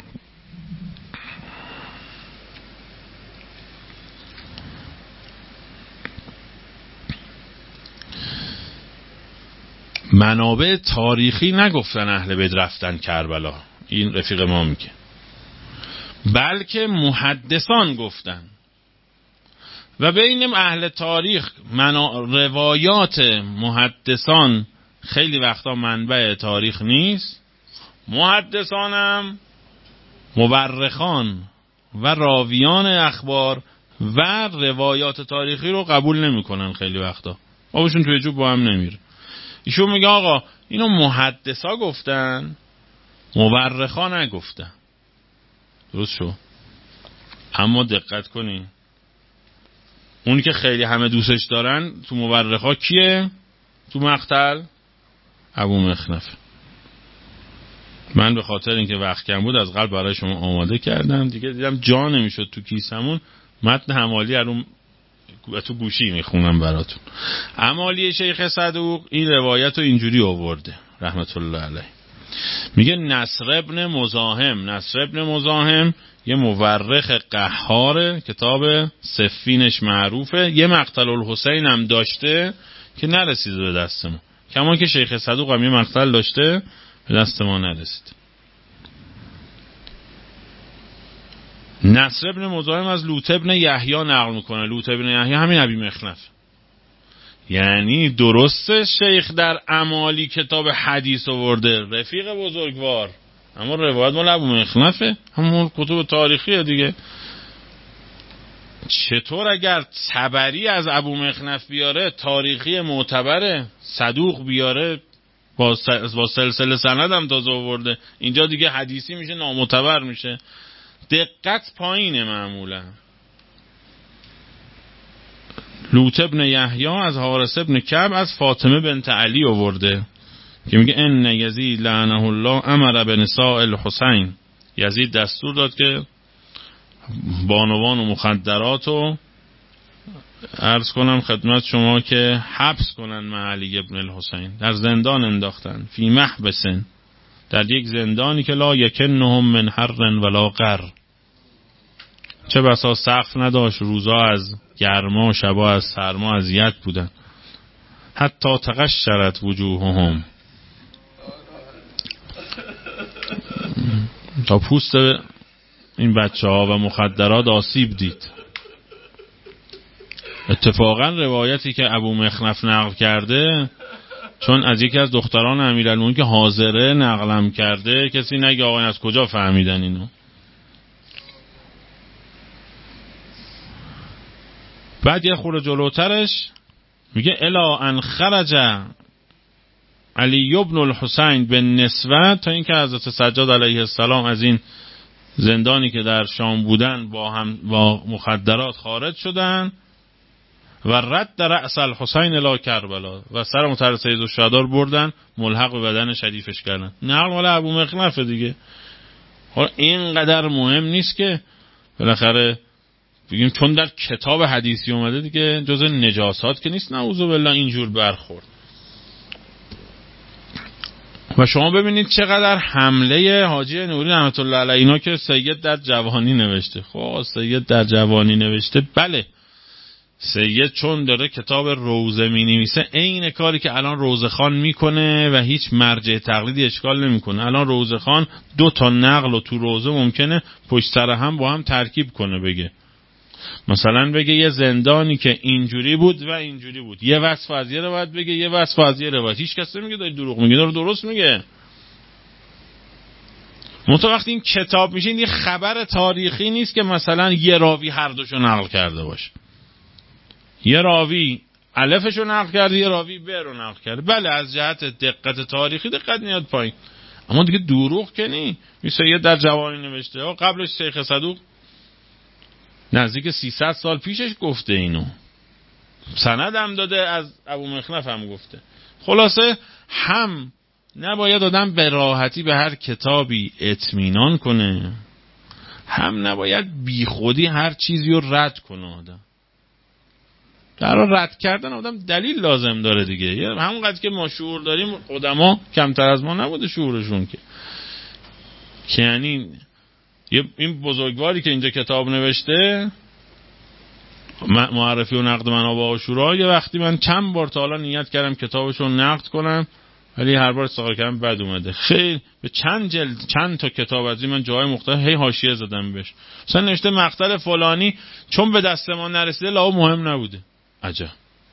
منابع تاریخی نگفتن اهل بیت رفتن کربلا، این رفیق ما میگه، بلکه محدثان گفتن. و بین اهل تاریخ روایات محدثان خیلی وقتا منبع تاریخ نیست، محدثانم مورخان و راویان اخبار و روایات تاریخی رو قبول نمیکنن، خیلی وقتا آبشون توی جوب با هم نمیره. ایشون میگه آقا اینو محدثا گفتن، مورخا نگفتن. درست شو؟ اما دقت کنین، اونی که خیلی همه دوستش دارن تو مورخا کیه؟ تو مقتل ابو مخنف. من به خاطر اینکه وقت کم بود از قلب برای شما آماده کردم دیگه، دیدم جا نمیشد تو کیسمون، متن حمالی رو تو گوشی میخونم براتون. حمالی شیخ صدوق این روایت رو اینجوری آورده رحمت الله علیه، میگه نصر ابن مزاحم یه مورخ قهاره، کتاب سفینش معروفه، یه مقتل الحسین هم داشته که نرسید به دست ما، کما که شیخ صدوق هم یه مقتل داشته به دست ما نرسید. نصر ابن مزاحم از لوط ابن یحیی نقل میکنه، لوط ابن یحیی همین ابی مخنف. یعنی درسته شیخ در اعمالی کتاب حدیث آورده، رفیق بزرگوار، اما روایت مال ابو مخنفه، همون کتب تاریخیه دیگه. چطور اگر طبری از ابو مخنف بیاره تاریخی معتبره، صدوق بیاره با سلسله سند هم تازه آورده، اینجا دیگه حدیثی میشه، نامعتبر میشه. دقت پایینه. معمولا لوط ابن یحیی از حارث ابن کعب از فاطمه بنت علی آورده که میگه ان یزید لعنه الله امر بنساء الحسین، یزید دستور داد که بانوان و مخدرات رو عرض کنم خدمت شما که حبس کنن مع علی ابن الحسین، در زندان انداختن، فی محبسن، در یک زندانی که لا یکنهم من حر ولا قر، چه بسا سقف نداشت، روزا از گرما، شبا از سرما اذیت بودن. حتی تقشرت وجوههم، تا پوست این بچه ها و مخدرات آسیب دید. اتفاقا روایتی که ابو مخنف نقل کرده، چون از یکی از دختران امیرالمومنین که حاضره نقلم کرده، کسی نگه آقا از کجا فهمیدن اینو. بعد یه خورده جلوترش میگه الا ان خرج علی ابن الحسین به نسوه، تا اینکه حضرت سجاد علیه السلام از این زندانی که در شام بودن با مخدرات خارج شدن و رد در رأس الحسین الی کربلا، و سر مطهر سید الشهدا بردن ملحق به بدن شریفش کردن. نقل مال ابو مخنف دیگه. حالا اینقدر مهم نیست که بالاخره بگیم چون در کتاب حدیثی اومده دیگه جزء نجاسات که نیست، نعوذ بالله اینجور برخورد. و شما ببینید چقدر حمله حاجی نوری رحمت الله علیه اینا که سید در جوانی نوشته. خب سید در جوانی نوشته، بله سید چون داره کتاب روزه می نویسه، عین کاری که الان روزه خان میکنه و هیچ مرجع تقلیدی اشکال نمیکنه. الان روزه خان 2 تا نقل و تو روزه ممکنه پشت سر هم با هم ترکیب کنه، بگه مثلا بگه یه زندانی که اینجوری بود و اینجوری بود، یه وصف از یه روایت بگه، یه وصف از یه روایت. هیچ کس نمیگه داری دروغ میگه، داره درست میگه. منتها وقتی این کتاب میشه این یه خبر تاریخی نیست که مثلا یه راوی هر دوشو نقل کرده باشه. یه راوی الفشو نقل کرده، یه راوی ب رو نقل کرده. بله از جهت دقت تاریخی دقت نیاد پایین، اما دیگه دروغ که نی. سید در جوانی نوشته، قبلش شیخ صدوق نزدیک 300 سال پیشش گفته اینو، سند هم داده، از ابو مخنف هم گفته. خلاصه هم نباید آدم به راحتی به هر کتابی اطمینان کنه، هم نباید بی خودی هر چیزی رو رد کنه آدم. در رد کردن آدم دلیل لازم داره دیگه. همونقدر که ما شعور داریم قدما کمتر از ما نبوده شعورشون که یعنی این بزرگواری که اینجا کتاب نوشته معرفی و نقد منابع عاشورا، یه وقتی من چند بار تا حالا نیت کردم کتابشو نقد کنم ولی هر بار استقرار کردم بد اومده. خیلی به چند جلد چند تا کتاب از این من جای مختلف هی حاشیه زدم بهش. مثلا نوشته مقتل فلانی چون به دست ما نرسیده لاو مهم نبوده. عجب.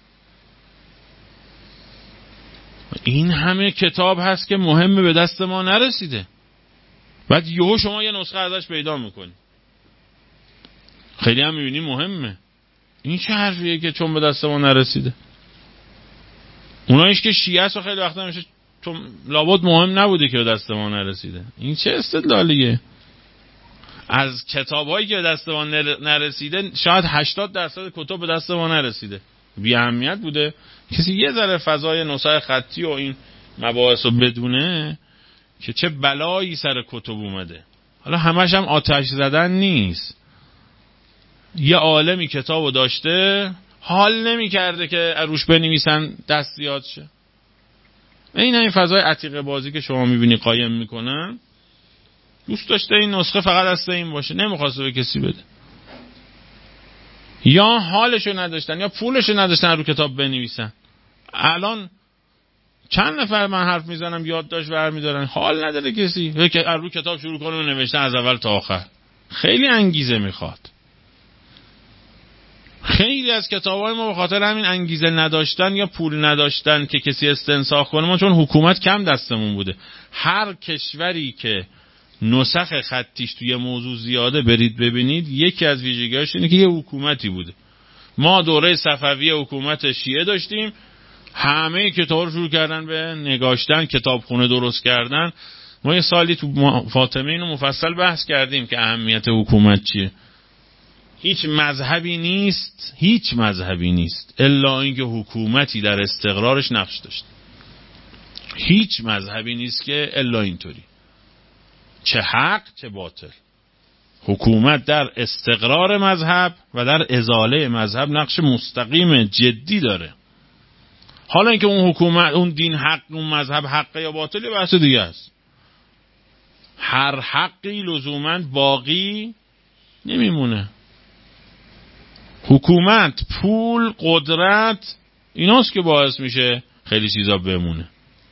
این همه کتاب هست که مهمه به دست ما نرسیده، بعد یهو شما یه نسخه ازش پیدا میکنی خیلی هم میبینی مهمه. این چه حرفیه که چون به دست ما نرسیده؟ اونایش که شیعه است و خیلی وقتا میشه چون لابد مهم نبوده که به دست ما نرسیده. این چه استدلالیه؟ از کتابایی که به دست ما نرسیده شاید 80% کتاب به دست ما نرسیده، بی اهمیت بوده. کسی یه ذره فضای نسخه خطی و این مباحث رو بدونه که چه بلایی سر کتب اومده. حالا همش هم آتش زدن نیست. یه عالمی کتابو داشته حال نمی کرده که روش بنویسن دست زیاد شه. این فضای عتیقه بازی که شما میبینی قایم میکنن، دوست داشته این نسخه فقط دست این باشه، نمیخواسته به کسی بده، یا حالشو نداشتن یا پولشو نداشتن رو کتاب بنویسن. الان چند نفر من حرف میزنم یادداشت برمی‌دارن، حال نداره کسی که رو کتاب شروع کنه و نوشته از اول تا آخر. خیلی انگیزه میخواد. خیلی از کتاب‌های ما به خاطر همین انگیزه نداشتن یا پول نداشتن که کسی استنساخ کنه، ما چون حکومت کم دستمون بوده. هر کشوری که نسخ خطیش توی موضوع زیاده برید ببینید، یکی از ویژگی‌هاش اینه که یه حکومتی بوده. ما دوره صفویه حکومت شیعه داشتیم، همه کتاب رو شروع کردن به نگاشتن، کتابخونه درست کردن. ما یه سالی تو فاطمه اینو مفصل بحث کردیم که اهمیت حکومت چیه. هیچ مذهبی نیست الا اینکه حکومتی در استقرارش نقش داشت. هیچ مذهبی نیست که الا اینطوری، چه حق چه باطل. حکومت در استقرار مذهب و در ازاله مذهب نقش مستقیم جدی داره. حالا اینکه اون حکومت، اون دین حق، اون مذهب حقه یا باطله بحث دیگه است. هر حقی لزوماً باقی نمیمونه. حکومت، پول، قدرت، ایناست که باعث میشه خیلی چیزا بمونه.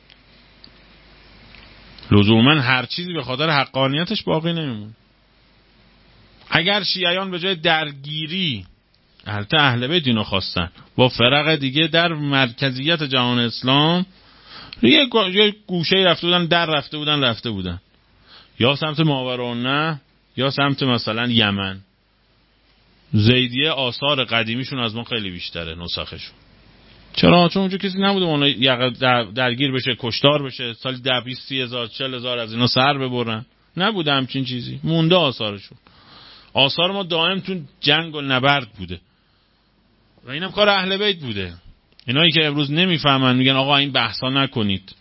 لزوماً هر چیزی به خاطر حقانیتش باقی نمیمونه. اگر شیعیان به جای درگیری، البته اهل بیت اینو خواستن، با فرق دیگه در مرکزیت جهان اسلام یه گوشه رفته بودن یا سمت ماوراءالنهر یا سمت مثلا یمن. زیدیه آثار قدیمیشون از ما خیلی بیشتره نسخشون. چرا؟ چون اونجا کسی نبوده اون درگیر بشه، کشتار بشه، سال 10 20 30 هزار 40 هزار از اینا سر ببرن. نبوده همچین چیزی، مونده آثارشون. آثار ما دائم تو جنگ و نبرد بوده و اینم کار اهل بیت بوده. اینایی که امروز نمیفهمن میگن آقا این بحثا نکنید،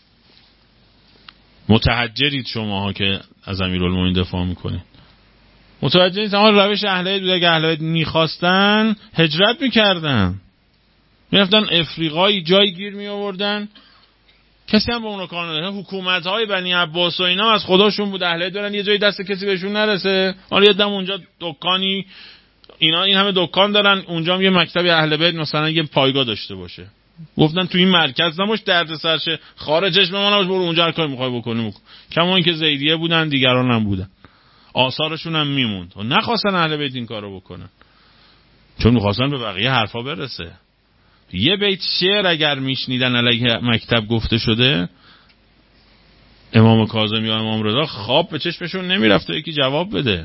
متحجرید شماها که از امیرالمومنین دفاع میکنید. متوجه نیست اما روش اهل بیت بوده. اگه اهل بیت میخواستن هجرت میکردن، میرفتن افریقایی جای گیر میآوردن، کسی هم با اونا کار نداره. حکومت‌های بنی عباس و اینا از خداشون بود، اهل بیت دارن یه جای دست کسی بهشون نرسه، حالا یه دم اونجا دکانی اینا، این همه دکان دارن، اونجا هم یه مکتب اهل بیت مثلا یه پایگاه داشته باشه. گفتن تو این مرکز نباش، دردسر شه، خارجش بمون، برو اونجا هر کاری می‌خوای بکنی. کما اینکه زیدیه بودن، دیگران هم بودن، آثارشون هم میموند. و نخواستن اهل بیت این کارو بکنن چون می‌خواستن به بقیه حرفا برسه. یه بیت شعر اگر میشنیدن علیه مکتب گفته شده، امام کاظم یا امام رضا خواب به چشمشون نمیرفته یکی جواب بده.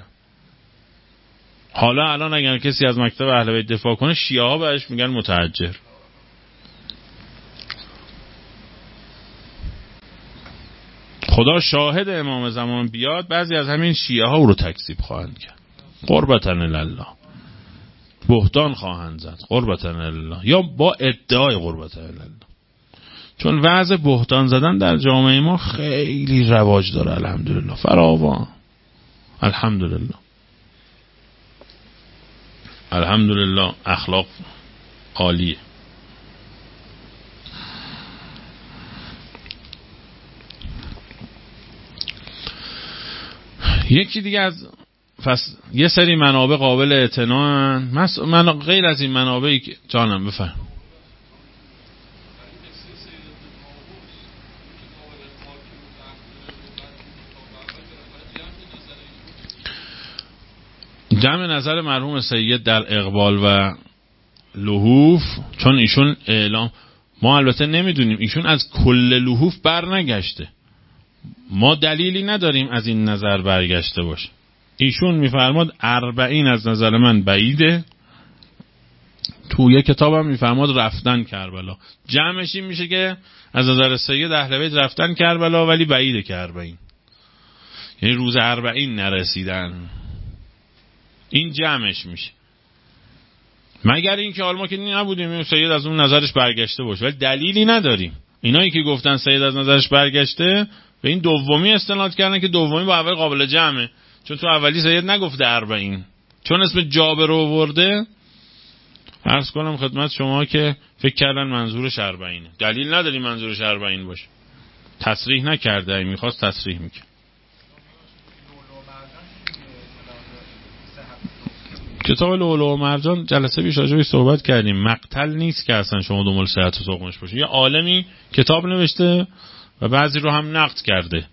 حالا الان اگر کسی از مکتب اهل بیت دفاع کنه، شیعه ها بهش میگن متحجر. خدا شاهد امام زمان بیاد، بعضی از همین شیعه ها او رو تکذیب خواهند کرد، قربتن الله، بهتان خواهند زد، قربتن الله، یا با ادعای قربتن الله. چون وضع بهتان زدن در جامعه ما خیلی رواج داره، الحمدلله، فراوان، الحمدلله. اخلاق عالیه. یکی دیگه از یه سری منابع قابل اعتناءن، غیر از این منابعی که جانم بفرم. جمع نظر مرحوم سید در اقبال و لحوف، چون ایشون اعلام، ما البته نمیدونیم ایشون از کل لحوف بر نگشته، ما دلیلی نداریم از این نظر برگشته باشه. ایشون میفرماد 40 از نظر من بعیده، توی کتابم میفرماد رفتن کربلا. جمعش این میشه که از نظر سید اهل بیت رفتن کربلا ولی بعیده که 40، یعنی روز 40 نرسیدن. این جمعش میشه، مگر این که حالا ما که نبودیم سید از اون نظرش برگشته باشه، ولی دلیلی نداریم. اینایی که گفتن سید از نظرش برگشته به این دومی استناد کردن که دومی با اول قابل جمعه، چون تو اولی سید نگفته 40، چون اسم جابر رو آورده. عرض کنم خدمت شما که فکر کردن منظورش 40، دلیل نداری منظورش 40 باشه، تصریح نکرده، میخواست تصریح میکرد. کتاب لؤلؤ و مرجان جلسه پیش راجعش صحبت کردیم، مقتل نیست که اصلا شما دنبال صحت و سقمش باشه. یه عالمی کتاب نوشته و بعضی رو هم نقد کرده،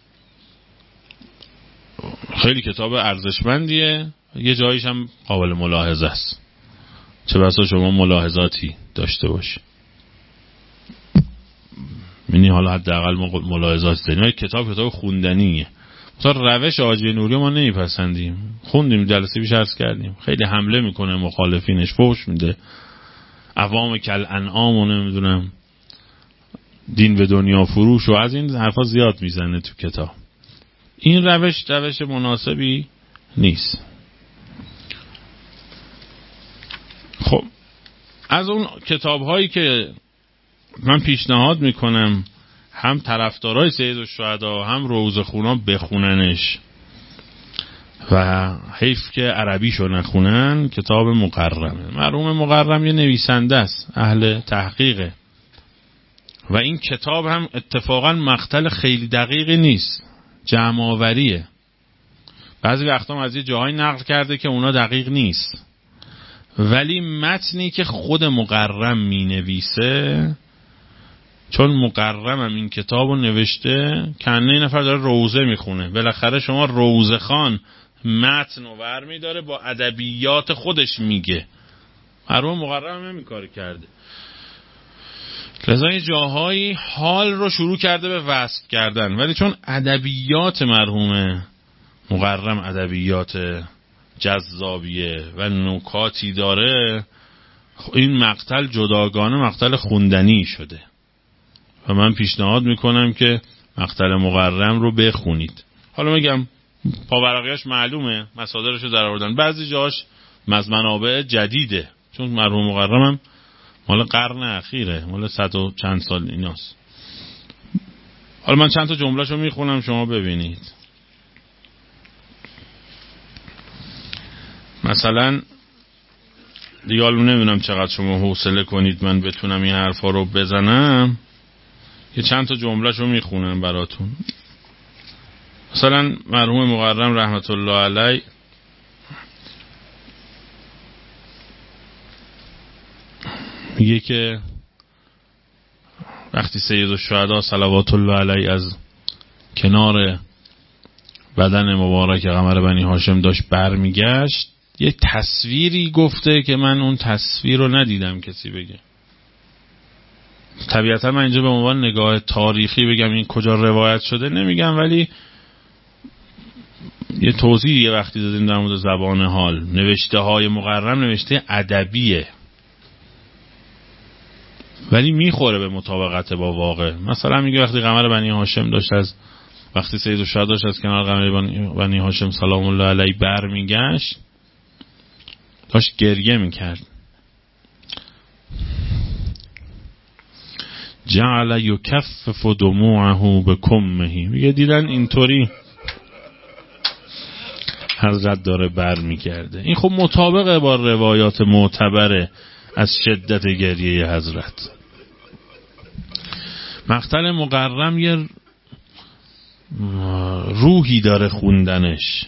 خیلی کتاب ارزشمندیه، یه جاییش هم قابل ملاحظه است، چه بسا شما ملاحظاتی داشته باشی. منی حالا حداقل ملاحظاتی داریم. کتاب خوندنیه. مثلا روش حاجی نوری ما نمیپسندیم، خوندیم جلسه پیش عرض کردیم، خیلی حمله میکنه مخالفینش، فحش میده، عوام کل انعام و نمیدونم دین به دنیا فروش و از این حرفا زیاد میزنه تو کتاب. این روش مناسبی نیست. خب از اون کتاب هایی که من پیشنهاد میکنم هم طرفدارای سید الشهدا هم روضه‌خونا بخوننش و حیف که عربیشو نخونن، کتاب مقرمه. مرحوم مقرم یه نویسنده است، اهل تحقیقه و این کتاب هم اتفاقا مقتل خیلی دقیقی نیست، جمع آوریه. بعضی وقتا از یه جاهای نقل کرده که اونا دقیق نیست، ولی متنی که خود مقرم می نویسه، چون مقرم هم این کتاب رو نوشته کنه این نفر داره روضه میخونه، بالاخره شما روضه خان متن رو برمی داره با ادبیات خودش میگه. مرحوم مقرم هم این کار کرده، لذا این جاهایی حال رو شروع کرده به وصف کردن، ولی چون ادبیات مرحوم مقرم ادبیات جذابیه و نکاتی داره، این مقتل جداگانه مقتل خوندنی شده و من پیشنهاد میکنم که مقتل مقرم رو بخونید. حالا میگم پاورقیاش معلومه، مصادرشو در آوردن، بعضی جاش منابع جدیده، چون مرحوم مقرم هم مال قرن اخیره، مال 100 و چند سال ایناست. حالا من چند تا جملهشو میخونم شما ببینید. مثلا دیگه حالا نمیدونم چقدر شما حوصله کنید من بتونم این حرفا رو بزنم، یه چند تا جملهشو میخونم براتون. مثلا مرحوم مقرم رحمت الله علیه میگه که وقتی سید الشهدا صلوات الله علیه از کنار بدن مبارک قمر بنی هاشم داشت برمیگشت، یه تصویری گفته که من اون تصویر رو ندیدم کسی بگه. طبیعتا من اینجا به عنوان نگاه تاریخی بگم این کجا روایت شده نمیگم، ولی یه توضیح یه وقتی دادیم در مورد زبان حال. نوشته های مقرم نوشته ادبیه ولی میخوره به مطابقت با واقع. مثلا میگه وقتی قمر بنی هاشم وقتی سید الشهدا داشت از کنار قمر بنی هاشم سلام الله علیه برمیگشت، داشت گریه میکرد. جعل یکفف دموعه بکمه، میگه دیدن اینطوری حضرت داره بر میگرده. این خب مطابقه با روایات معتبره از شدت گریه حضرت. مقتل مقرم یه روحی داره خوندنش.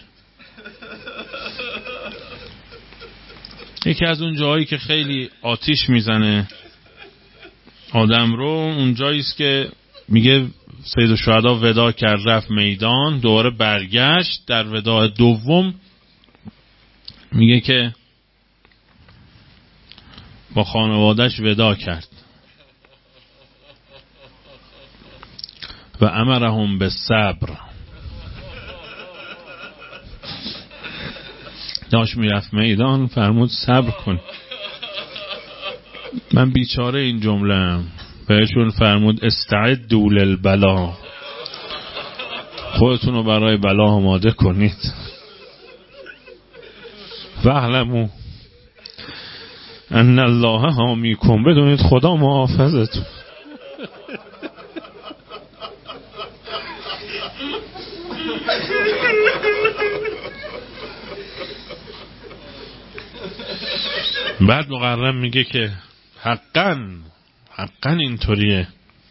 یکی از اون جاهایی که خیلی آتیش میزنه آدم رو، اون جاییست که میگه سید الشهدا وداع کرد رفت میدان، دوباره برگشت در وداع دوم میگه که با خانواده‌اش وداع کرد و امرهم بالصبر. داشت میرفت میدان فرمود صبر کن. من بیچاره این جمله‌ام. بهشون فرمود استعدوا للبلا، خودتون رو برای بلا آماده کنید. واعلموا ان الله حامیکم، بدونید خدا محافظتون. بعد مقرم میگه که حقاً اینطوریه.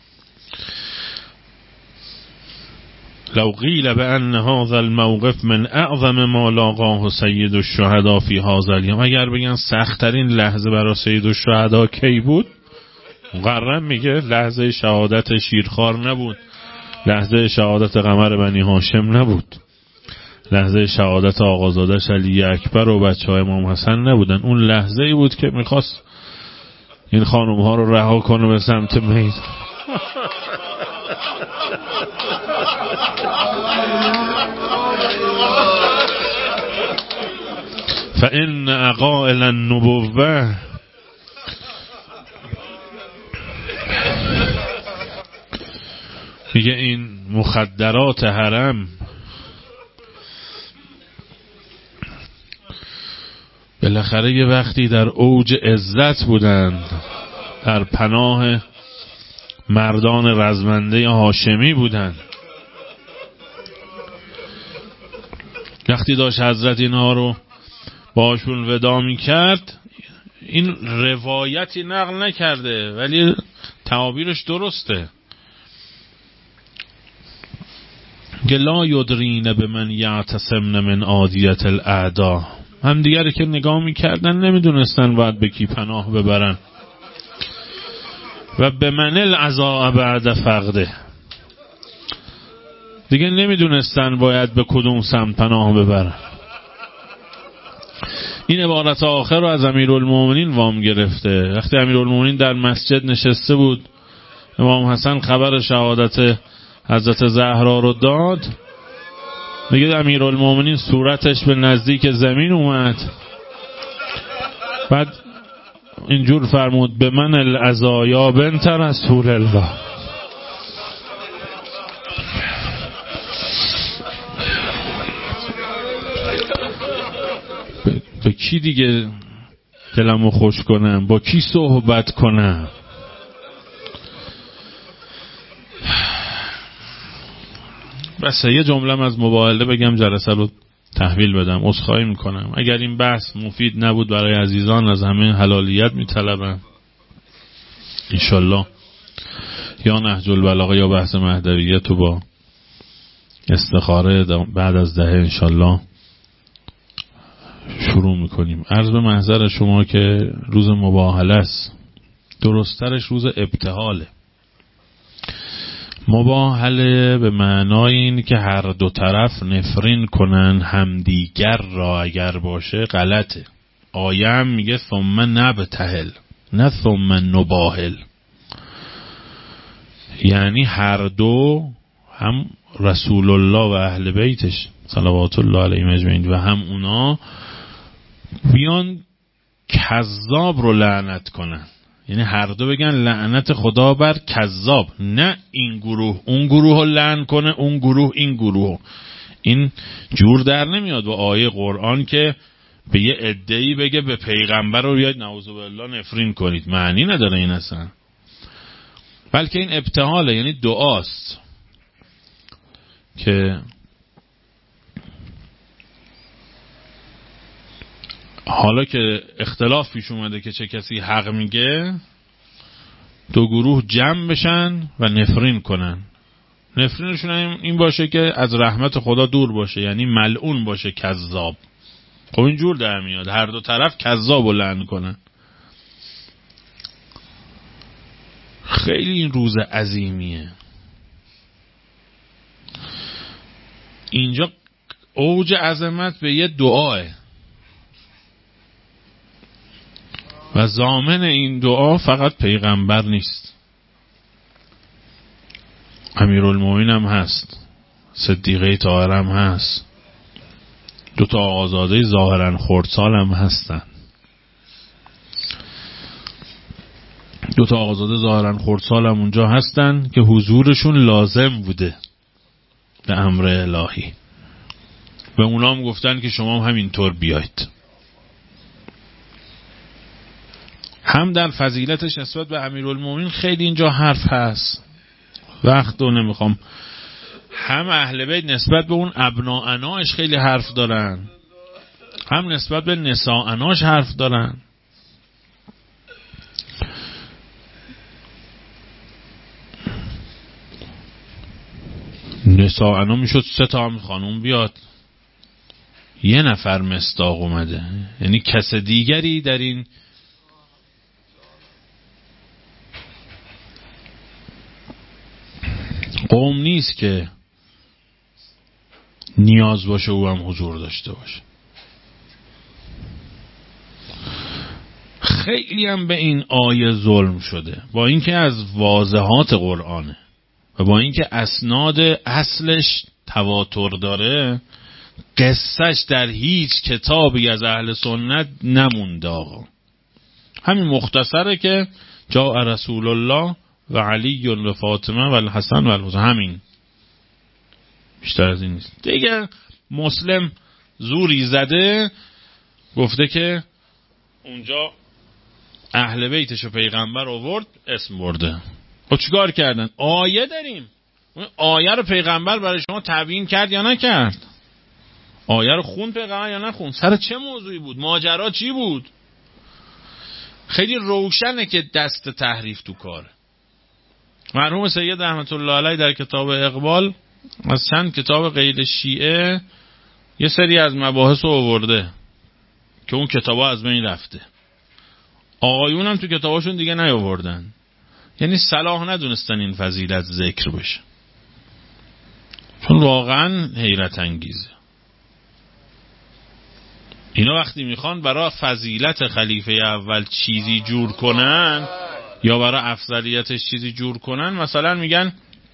لو قیل بأن هذا الموقف من اعظم ما لاقاه سید الشهدا فی هذا اليوم، اگر بگن سخت‌ترین لحظه برای سید الشهدا کی بود، مقرم میگه لحظه شهادت شیرخوار نبود، لحظه شهادت قمر بنی هاشم نبود، لحظه شهادت آقازادش علی اکبر و بچه‌های امام حسن نبودن. اون لحظه ای بود که میخواست این خانم ها رو رها کنه به سمت میدان. فإن عقائل النبوة میگه این مخدرات حرم بالاخره یه وقتی در اوج عزت بودند، در پناه مردان رزمنده هاشمی بودند. وقتی داشت حضرت اینها رو باشون وداع می کرد، این روایتی نقل نکرده ولی تعابیرش درسته که لا یدرین به من یعتصمن من عادیت الاعداء، هم دیگری که نگاه میکردن نمیدونستن باید به کی پناه ببرن. و به من العزاء بعد فقده، دیگه نمیدونستن باید به کدوم سمت پناه ببرن. این عبارت آخر رو از امیرالمومنین وام گرفته. وقتی امیرالمومنین در مسجد نشسته بود، امام حسن خبر شهادت حضرت زهرا رو داد، میگه امیرالمومنین صورتش به نزدیک زمین اومد، بعد اینجور فرمود به من العزایا بنت رسول الله. به کی دیگه دلمو خوش کنم، با کی صحبت کنم؟ بس یه جمله‌ام از مباهله بگم جلسه رو تحویل بدم. عذرخواهی میکنم اگر این بحث مفید نبود برای عزیزان، از همه حلالیت میطلبم. انشالله یا نهج البلاغه یا بحث مهدویت رو با استخاره بعد از دهه انشالله شروع میکنیم. عرض به محضر شما که روز مباهله است، درسترش روز ابتهاله. مباهله به معنای این که هر دو طرف نفرین کنن همدیگر را، اگر باشه غلطه. آیه هم میگه ثم نبتهل نه ثم نباهل، یعنی هر دو، هم رسول الله و اهل بیتش صلوات الله علیهم اجمعین و هم اونا، بیان کذاب رو لعنت کنن. یعنی هر دو بگن لعنت خدا بر کذاب، نه این گروه اون گروه رو لعن کنه، اون گروه این گروه. این جور در نمیاد با آیه قرآن که به یه عده‌ای بگه به پیغمبر رو بیاید نعوذ بالله نفرین کنید. معنی نداره این اصلا، بلکه این ابتهاله، یعنی دعاست که حالا که اختلاف پیش اومده که چه کسی حق میگه، دو گروه جمع بشن و نفرین کنن. نفرینشون این باشه که از رحمت خدا دور باشه، یعنی ملعون باشه، کذاب. خب اینجور در میاد هر دو طرف کذاب و لعن کنن. خیلی این روز عظیمیه. اینجا اوج عظمت به یه دعاه و ضامن این دعا فقط پیغمبر نیست، امیرالمومنین هم هست، صدیقه طاهره هم هست، دو تا آقازاده ظاهرا خردسال هم هستن. دو تا آقازاده ظاهرا خردسال هم اونجا هستن که حضورشون لازم بوده به امر الهی. به اونا هم گفتن که شما هم همینطور بیایید. هم در فضیلتش نسبت به امیرالمومنین خیلی اینجا حرف هست، وقت رو نمیخوام. هم اهل بیت نسبت به اون ابناءاناش خیلی حرف دارن، هم نسبت به نساءاناش حرف دارن. نساءانا میشد 3 تا هم خانوم بیاد، یه نفر مصداق اومده، یعنی کس دیگری در این قوم نیست که نیاز باشه او هم حضور داشته باشه. خیلی هم به این آیه ظلم شده، با اینکه از واضحات قرآنه و با اینکه اسناد اصلش تواتر داره، قصهش در هیچ کتابی از اهل سنت نمونده. آقا همین مختصره که جاء رسول الله و علی و فاطمه و الحسن و الحسین، همین، بیشتر از این نیست دیگه. مسلم زوری زده گفته که اونجا اهل بیتش پیغمبر آورد، اسم برده. خب چیکار کردن؟ آیه داریم، اون آیه رو پیغمبر برای شما تبیین کرد یا نکرد؟ آیه رو خون پیغمبر یا نخون؟ سر چه موضوعی بود؟ ماجرا چی بود؟ خیلی روشنه که دست تحریف تو کاره. مرحوم سید رحمت الله علیه در کتاب اقبال از چند کتاب غیر شیعه یه سری از مباحث رو آورده که اون کتابا از بین رفته. آقایون هم تو کتاباشون دیگه نیاوردن، یعنی صلاح ندونستن این فضیلت ذکر بشه، چون واقعا حیرت انگیزه. اینا وقتی میخوان برای فضیلت خلیفه اول چیزی جور کنن یا برای افضلیتش چیزی جور کنن، مثلا میگن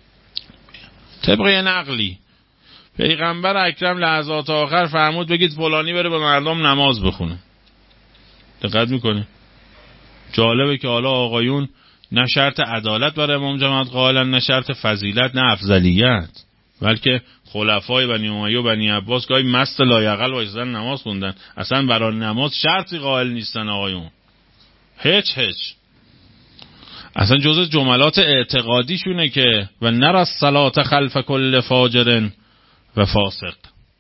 طبق نقلی پیغمبر اکرم لحظات آخر فرمود بگید فلانی بره به مردم نماز بخونه. دقت میکنی؟ جالبه که حالا آقایون نه شرط عدالت برای امام جماعت قائلن، نه شرط فضیلت، نه افضلیت، بلکه خلفای بنی امیه و بنی عباس گاهی مست لایقل وایسادن نماز خوندن، اصلا برای نماز شرطی قائل نیستن آقایون، هیچ اصلا جزء جملات اعتقادیشونه که و نرى الصلاة خلف کل فاجر و فاسق،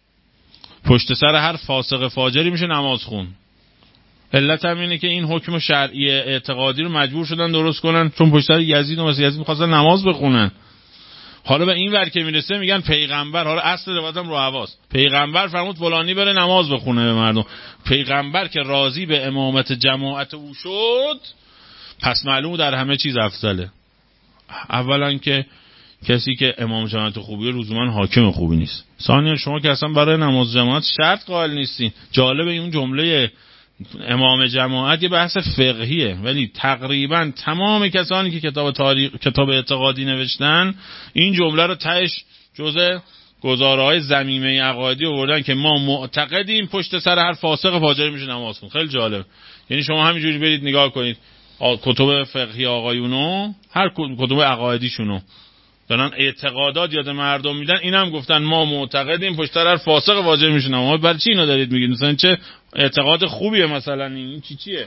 پشت سر هر فاسق فاجری میشه نماز خون. علت هم اینه که این حکم شرعی اعتقادی رو مجبور شدن درست کنن، چون پشت سر یزید و مسیح یزید می‌خواستن نماز بخونن. حالا به این ور که میرسه میگن پیغمبر، حالا اصل روایتم رو حواس، پیغمبر فرمود فلانی بره نماز بخونه به مردم. پیغمبر که راضی به امامت جماعت او شد، پس معلوم در همه چیز افضله. اولا که کسی که امام جماعت خوبیه لزوما حاکم خوبی نیست. ثانیا شما که اصلا برای نماز جماعت شرط قائل نیستین. جالبه اون جمله امام جماعت یه بحث فقهیه، ولی تقریبا تمام کسانی که کتاب اعتقادی نوشتن این جمله رو تهش جزء گزاره‌های ذمیمه عقایدی آوردن که ما معتقدیم پشت سر هر فاسق فاجر میشه نماز خون. خیلی جالب. یعنی شما همینجوری برید نگاه کنید کتب فقهی آقایونو، هر کتب عقایدیشونو دارن اعتقادات یاد مردم میدن، اینم گفتن ما معتقدیم پشت سر هر فاسق فاجر میشه نماز. برای چی اینو دارید میگید؟ مثلا چه اعتقاد خوبیه مثلا این چیه؟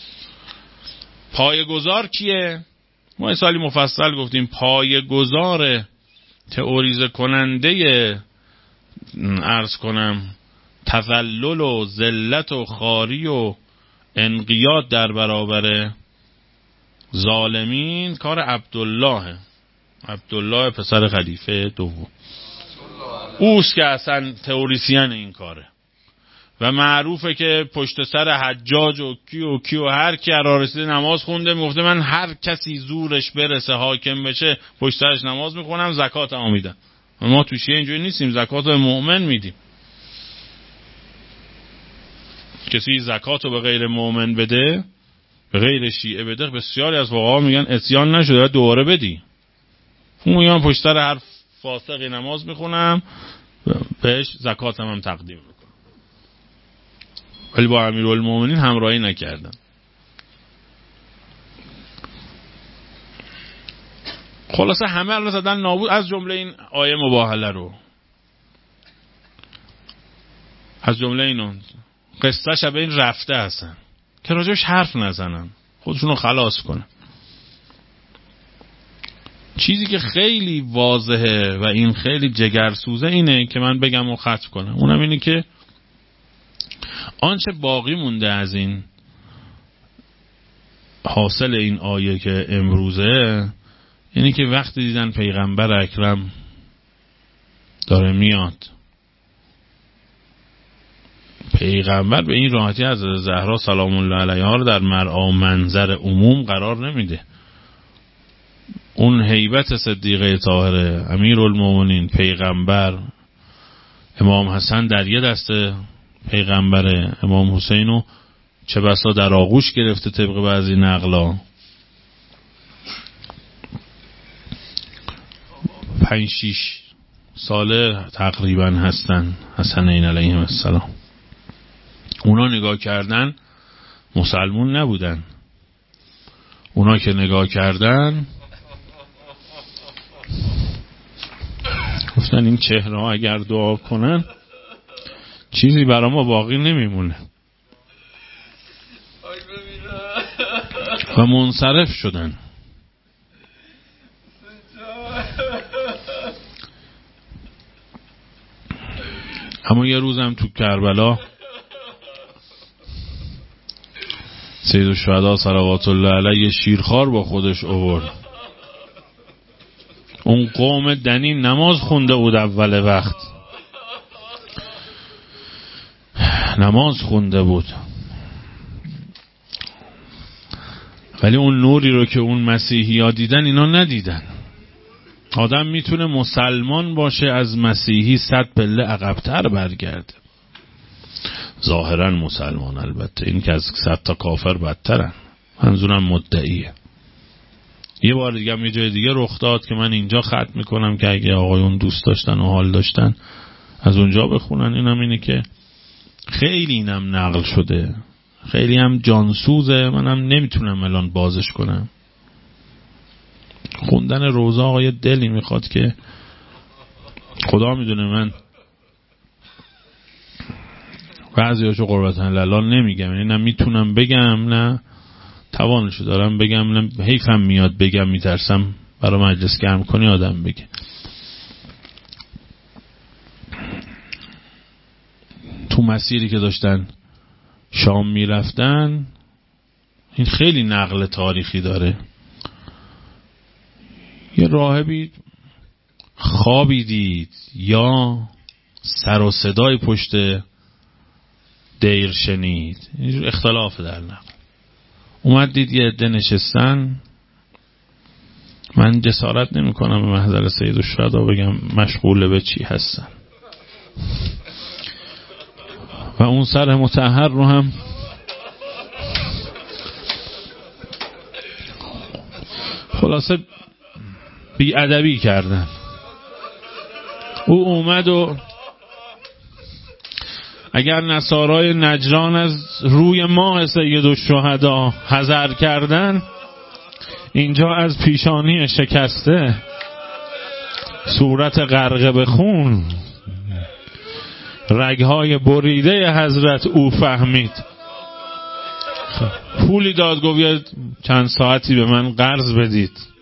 پایه‌گذار کیه؟ ما سالی مفصل گفتیم پایه‌گذار تئوریزه کننده عرض کنم تذلل و ذلت و خواری و انقیاد در برابر ظالمین کار عبدالله پسر خلیفه دوم اوست که اصلا تئوریسین این کاره و معروفه که پشت سر حجاج و کی و هر کی قرار رسیده نماز خونده میگفته من هر کسی زورش برسه حاکم بشه پشت سرش نماز میخونم زکاتمو میدم. ما تو شیعه اینجوری نیستیم، زکات رو به مؤمن میدیم. کسی زکات رو به غیر مؤمن بده، به غیر شیعه بده، بسیاری از فقها میگن اتیان نشده دوباره بدی. اون میگن پشت سر هر فاسقی نماز میخونم بهش زکاتم هم تقدیم میکنم. ولی با امیرالمومنین همراهی نکردن. خلاصه همه رو زدن نابود، از جمله این آیه مباهله رو، از جمله اینو قصه شبه این رفته هستن که راجبش حرف نزنن، خودشونو خلاص کنن. چیزی که خیلی واضحه و این خیلی جگرسوزه اینه که من بگم و ختم کنم، اونم اینه که آنچه باقی مونده از این حاصل این آیه که امروزه اینه که وقتی دیدن پیغمبر اکرم داره میاد، پیغمبر به این راحتی از زهرا سلام الله علیها رو در مرعا منظر عموم قرار نمیده. اون هیبت صدیقه طاهره، امیرالمومنین، پیغمبر، امام حسن در یه دسته پیغمبره، امام حسینو چه بسا در آغوش گرفته طبق بعضی نقلا. 5-6 ساله تقریبا هستن حسنین علیهم السلام. اونا نگاه کردن مسلمون نبودن، اونا که نگاه کردن گفتن این چهره ها اگر دعا کنن چیزی برای ما باقی نمیمونه و منصرف شدن. اما یه روزم تو کربلا سید الشهدا صلوات الله علیه شیرخوار با خودش آورد. اون قوم دنی نماز خونده بود، اول وقت نماز خونده بود، ولی اون نوری رو که اون مسیحی ها دیدن اینا ندیدن. آدم میتونه مسلمان باشه از مسیحی 100 پله عقب‌تر برگرده، ظاهرا مسلمان، البته این که از 100 تا کافر بدترن، منظورم مدعیه. یه بار دیگه هم یه جای دیگه رخ داد که من اینجا ختم میکنم که اگه آقایون دوست داشتن و حال داشتن از اونجا بخونن. اینم اینه که خیلی اینم نقل شده، خیلی هم جانسوزه، منم نمیتونم الان بازش کنم. خوندن روزا آقای دلی میخواد که خدا میدونه من بعضی هاشو قربتن لالان نمیگم، یعنی نه میتونم بگم نه توانشو دارم بگم، نه حیفم میاد بگم، میترسم برای مجلس گرم کنی آدم بگه. تو مسیری که داشتن شام میرفتن این خیلی نقل تاریخی داره. یه راهبی خوابی دید یا سر و صدای پشت دیر شنید، اینجور اختلاف در نقل. اومد دید یه عده نشستن. من جسارت نمی کنم به محضر سید الشهدا بگم مشغول به چی هستن و اون سر مطهر رو هم خلاصه بی‌ادبی کردن. او اومد و اگر نصارای نجران از روی ماه سید الشهدا حذر کردن، اینجا از پیشانی شکسته صورت غرق به خون رگهای بریده حضرت او فهمید. پولی داد، گفت چند ساعتی به من قرض بدید.